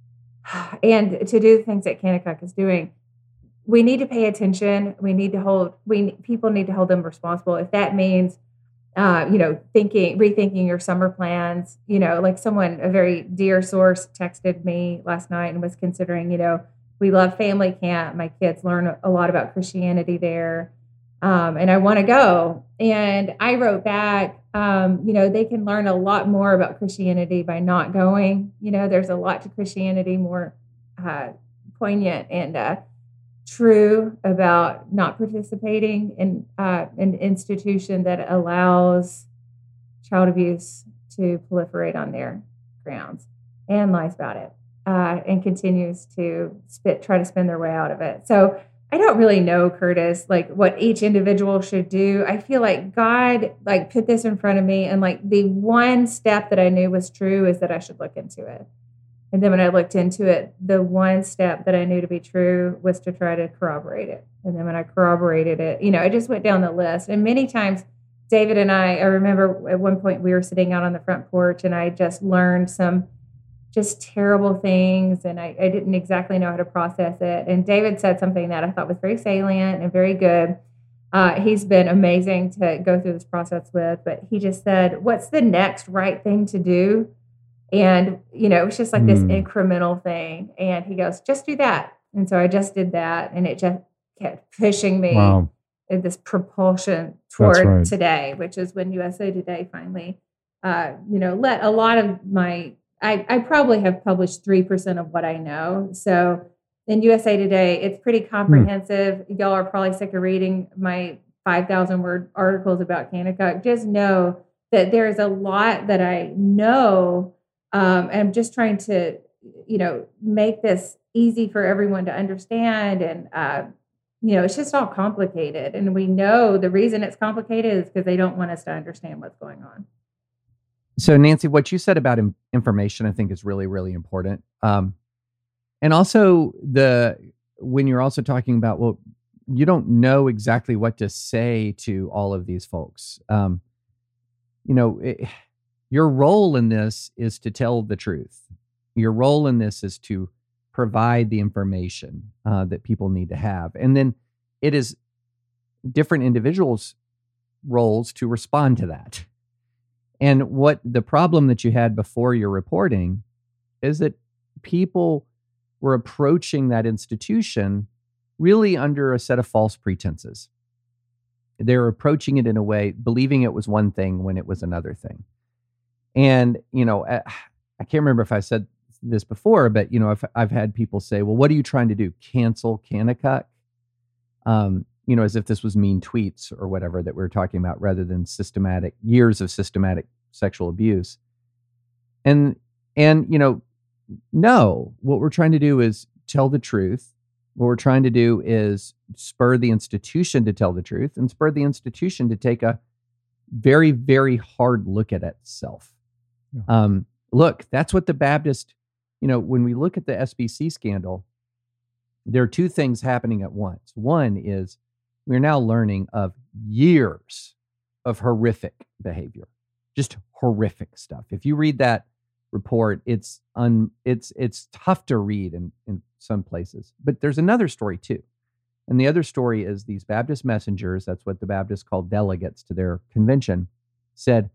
S3: and to do the things that Kanakuk is doing, we need to pay attention. We need to hold, we people need to hold them responsible. If that means, uh, you know, thinking, rethinking your summer plans, you know, like someone, a very dear source texted me last night and was considering, you know, we love family camp. My kids learn a lot about Christianity there. Um, and I want to go. And I wrote back, um, you know, they can learn a lot more about Christianity by not going. You know, there's a lot to Christianity more uh, poignant and uh, true about not participating in uh, an institution that allows child abuse to proliferate on their grounds and lies about it uh, and continues to spit, try to spin their way out of it. So I don't really know, Curtis, like what each individual should do. I feel like God like put this in front of me, and like the one step that I knew was true is that I should look into it. And then when I looked into it, the one step that I knew to be true was to try to corroborate it. And then when I corroborated it, you know, I just went down the list. And many times, David and I, I remember at one point we were sitting out on the front porch and I just learned some just terrible things. And I, I didn't exactly know how to process it. And David said something that I thought was very salient and very good. Uh, he's been amazing to go through this process with, but he just said, what's the next right thing to do? And, you know, it was just like this
S2: Mm.
S3: incremental thing. And he goes, just do that. And so I just did that. And it just kept pushing me
S2: Wow.
S3: in this propulsion
S2: That's
S3: toward
S2: right.
S3: today, which is when U S A Today finally, uh, you know, let a lot of my, I, I probably have published three percent of what I know. So in U S A Today, it's pretty comprehensive. Y'all are probably sick of reading my five thousand word articles about Kanakuk. Just know that there is a lot that I know. Um, and I'm just trying to, you know, make this easy for everyone to understand. And, uh, you know, it's just all complicated. And we know the reason it's complicated is because they don't want us to understand what's going on.
S1: So, Nancy, what you said about in- information, I think is really, really important. Um, and also the when you're also talking about, well, you don't know exactly what to say to all of these folks. Um, you know, it, your role in this is to tell the truth. Your role in this is to provide the information uh, that people need to have, and then it is different individuals' roles to respond to that. And what the problem that you had before your reporting is that people were approaching that institution really under a set of false pretenses. They were approaching it in a way, believing it was one thing when it was another thing. And, you know, I, I can't remember if I said this before, but, you know, I've, I've had people say, well, what are you trying to do? Cancel Kanakuk? Um, you know, as if this was mean tweets or whatever that we were talking about, rather than systematic years of systematic sexual abuse. And, and, you know, no, what we're trying to do is tell the truth. What we're trying to do is spur the institution to tell the truth and spur the institution to take a very, very hard look at itself.
S2: Yeah.
S1: Um, look, that's what the Baptist, you know, when we look at the S B C scandal, there are two things happening at once. One is we're now learning of years of horrific behavior, just horrific stuff. If you read that report, it's un, it's it's tough to read in, in some places. But there's another story too. And the other story is these Baptist messengers, that's what the Baptists called delegates to their convention, said,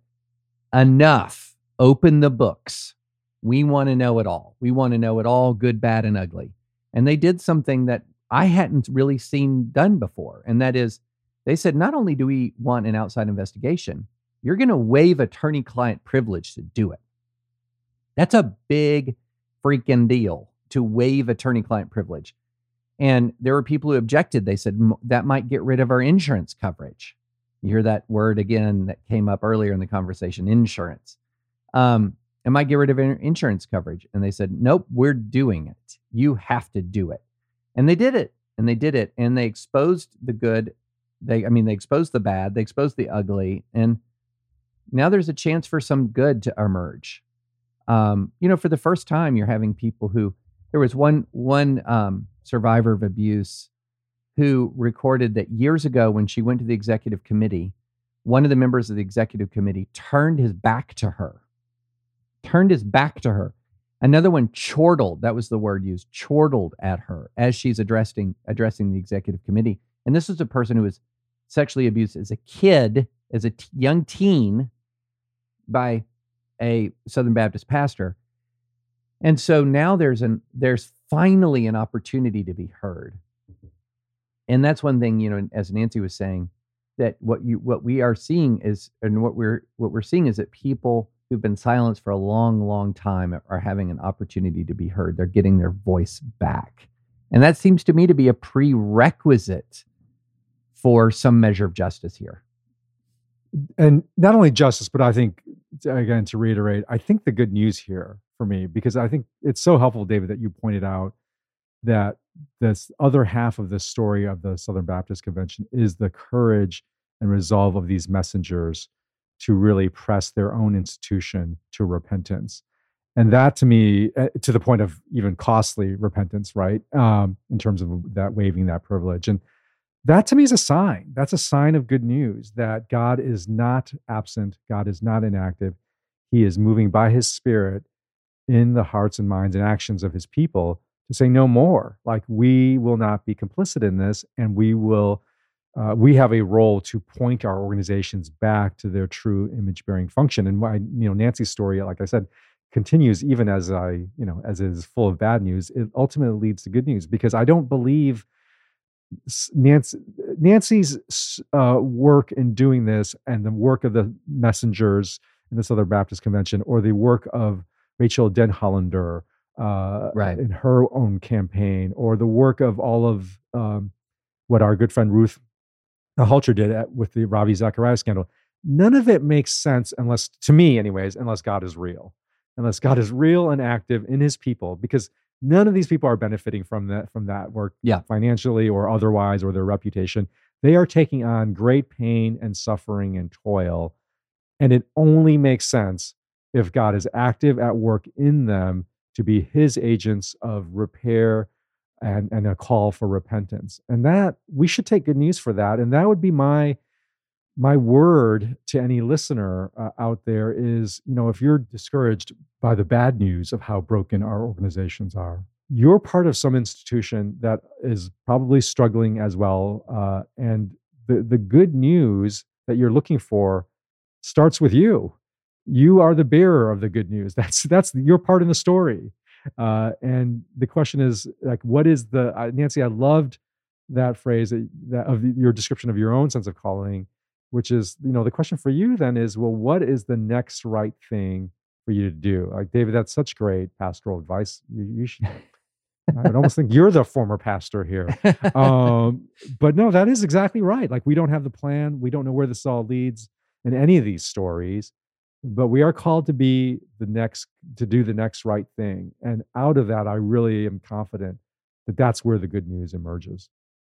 S1: enough, open the books. We want to know it all. We want to know it all, good, bad, and ugly. And they did something that I hadn't really seen done before. And that is, they said, not only do we want an outside investigation, you're going to waive attorney-client privilege to do it. That's a big freaking deal, to waive attorney-client privilege. And there were people who objected. They said that might get rid of our insurance coverage. You hear that word again that came up earlier in the conversation, insurance. Um, I might get rid of insurance coverage. And they said, nope, we're doing it. You have to do it. And they did it. And they did it. And they exposed the good. They, I mean, they exposed the bad. They exposed the ugly. And now there's a chance for some good to emerge. Um, you know, for the first time, you're having people who, there was one, one um, survivor of abuse who recorded that years ago when she went to the executive committee, one of the members of the executive committee turned his back to her. Turned his back to her. Another one chortled, that was the word used, chortled at her as she's addressing addressing the executive committee. And this is a person who was sexually abused as a kid, as a t- young teen by a Southern Baptist pastor. And so now there's an there's finally an opportunity to be heard. And that's one thing, you know, as Nancy was saying, that what you what we are seeing is, and what we're what we're seeing is that people who've been silenced for a long, long time are having an opportunity to be heard. They're getting their voice back. And that seems to me to be a prerequisite for some measure of justice here.
S2: And not only justice, but I think, again, to reiterate, I think the good news here for me, because I think it's so helpful, David, that you pointed out that this other half of the story of the Southern Baptist Convention is the courage and resolve of these messengers to really press their own institution to repentance. And that, to me, to the point of even costly repentance, right? Um, in terms of that waiving that privilege. And that, to me, is a sign. That's a sign of good news, that God is not absent. God is not inactive. He is moving by his Spirit in the hearts and minds and actions of his people to say no more. Like, we will not be complicit in this, and we will Uh, we have a role to point our organizations back to their true image-bearing function. And why, you know, Nancy's story, like I said, continues even as I, you know, as it is full of bad news. It ultimately leads to good news, because I don't believe Nancy, Nancy's uh, work in doing this, and the work of the messengers in the Southern Baptist Convention, or the work of Rachel Denhollander uh,
S1: right.
S2: in her own campaign, or the work of all of um, what our good friend Ruth Halter did at, with the Ravi Zacharias scandal. None of it makes sense unless, to me anyways, unless God is real, unless God is real and active in his people, because none of these people are benefiting from that, from that work
S1: yeah.
S2: financially or otherwise, or their reputation. They are taking on great pain and suffering and toil. And it only makes sense if God is active at work in them to be his agents of repair and, and a call for repentance. And that, we should take good news for that. And that would be my, my word to any listener uh, out there is, you know, if you're discouraged by the bad news of how broken our organizations are, you're part of some institution that is probably struggling as well. Uh, and the, the good news that you're looking for starts with you. You are the bearer of the good news. That's, that's your part in the story. Uh, and the question is, like, what is the, uh, Nancy, I loved that phrase that, that of the, your description of your own sense of calling, which is, you know, the question for you then is, well, what is the next right thing for you to do? Like, David, that's such great pastoral advice. You, you should, I would almost think you're the former pastor here. Um, but no, that is exactly right. Like, we don't have the plan. We don't know where this all leads in any of these stories. But we are called to be the next, to do the next right thing. And out of that, I really am confident that that's where the good news emerges.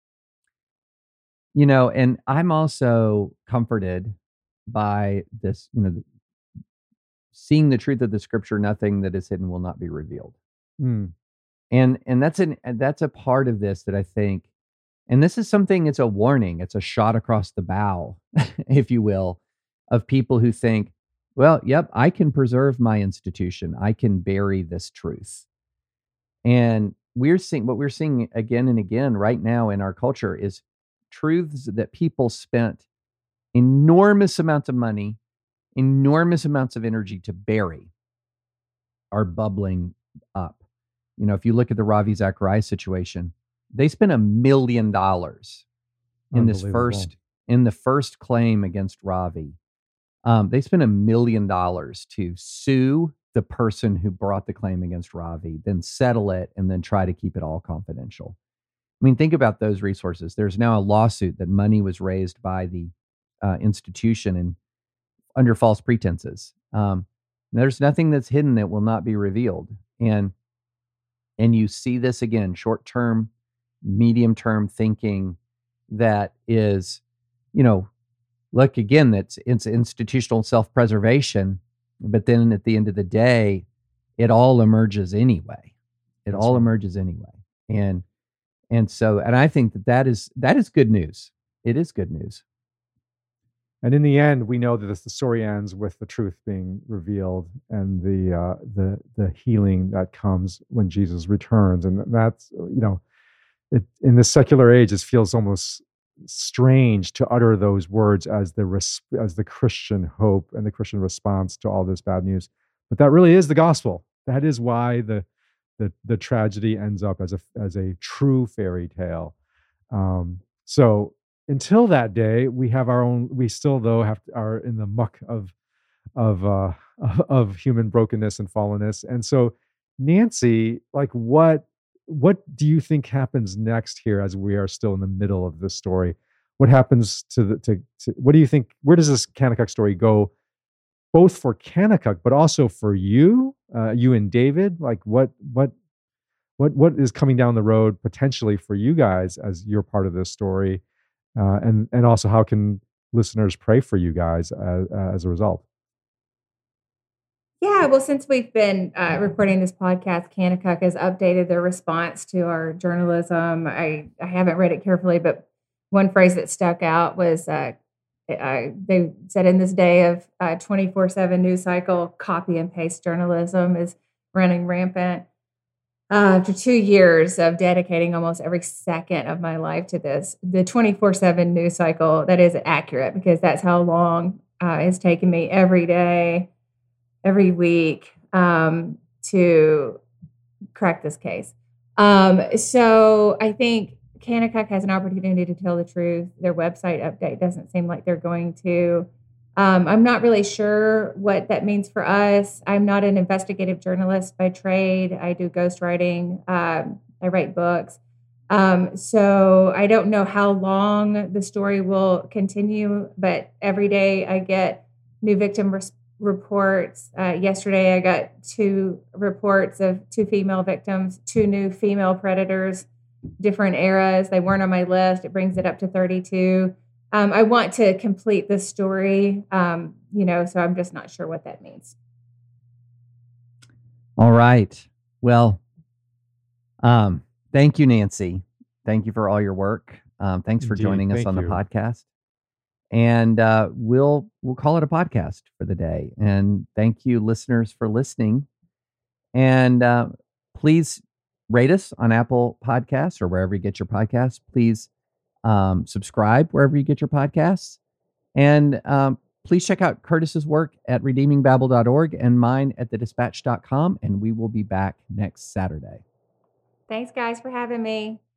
S1: You know, and I'm also comforted by this, you know, seeing the truth of the scripture, nothing that is hidden will not be revealed.
S2: Mm.
S1: And, and that's an, that's a part of this that I think, and this is something, it's a warning, it's a shot across the bow, if you will, of people who think, well, yep, I can preserve my institution. I can bury this truth. And we're seeing, what we're seeing again and again right now in our culture is truths that people spent enormous amounts of money, enormous amounts of energy to bury are bubbling up. You know, if you look at the Ravi Zacharias situation, they spent a million dollars in this first, in the first claim against Ravi. Um, they spent a million dollars to sue the person who brought the claim against Ravi, then settle it, and then try to keep it all confidential. I mean, think about those resources. There's now a lawsuit that money was raised by the uh, institution and under false pretenses. Um, there's nothing that's hidden that will not be revealed. And and you see this again, short-term, medium-term thinking that is, you know, look again, that's it's institutional self-preservation, but then at the end of the day, it all emerges anyway. It
S2: That's
S1: all
S2: right.
S1: emerges anyway. And and so, and I think that that is that is good news. It is good news.
S2: And in the end, we know that this, the story ends with the truth being revealed and the uh, the the healing that comes when Jesus returns. And that's, you know, it, in this secular age, it feels almost strange to utter those words as the res- as the Christian hope and the Christian response to all this bad news. But that really is the gospel. That is why the the the tragedy ends up as a as a true fairy tale. Um, so until that day, we have our own. We still, though, have are in the muck of of uh, of human brokenness and fallenness. And so, Nancy, like, what what do you think happens next here as we are still in the middle of this story? What happens to the to, to what do you think? Where does this Kanakuk story go? Both for Kanakuk, but also for you, uh, you and David. Like, what what what what is coming down the road potentially for you guys as you're part of this story, uh, and and also how can listeners pray for you guys as, as a result?
S3: Yeah, well, since we've been uh, recording this podcast, Kanakuk has updated their response to our journalism. I, I haven't read it carefully, but one phrase that stuck out was uh, I, they said in this day of uh, twenty-four seven news cycle, copy and paste journalism is running rampant. Uh, after two years of dedicating almost every second of my life to this, the twenty-four seven news cycle, that is accurate because that's how long uh, it's taken me every day, every week um, to crack this case. Um, so I think Kanakuk has an opportunity to tell the truth. Their website update doesn't seem like they're going to. Um, I'm not really sure what that means for us. I'm not an investigative journalist by trade. I do ghostwriting. Um, I write books. Um, so I don't know how long the story will continue, but every day I get new victim res- reports. Uh, yesterday I got two reports of two female victims, two new female predators, different eras. They weren't on my list. It brings it up to thirty-two. Um, I want to complete this story, um, you know, so I'm just not sure what that means.
S1: All right. Well, um, thank you, Nancy. Thank you for all your work. Um, thanks for
S2: Indeed.
S1: joining us
S2: Thank
S1: on the
S2: you.
S1: podcast. And uh, we'll we'll call it a podcast for the day. And thank you, listeners, for listening. And uh, please rate us on Apple Podcasts or wherever you get your podcasts. Please um, subscribe wherever you get your podcasts. And um, please check out Curtis's work at redeeming babel dot org and mine at the dispatch dot com. And we will be back next Saturday.
S3: Thanks, guys, for having me.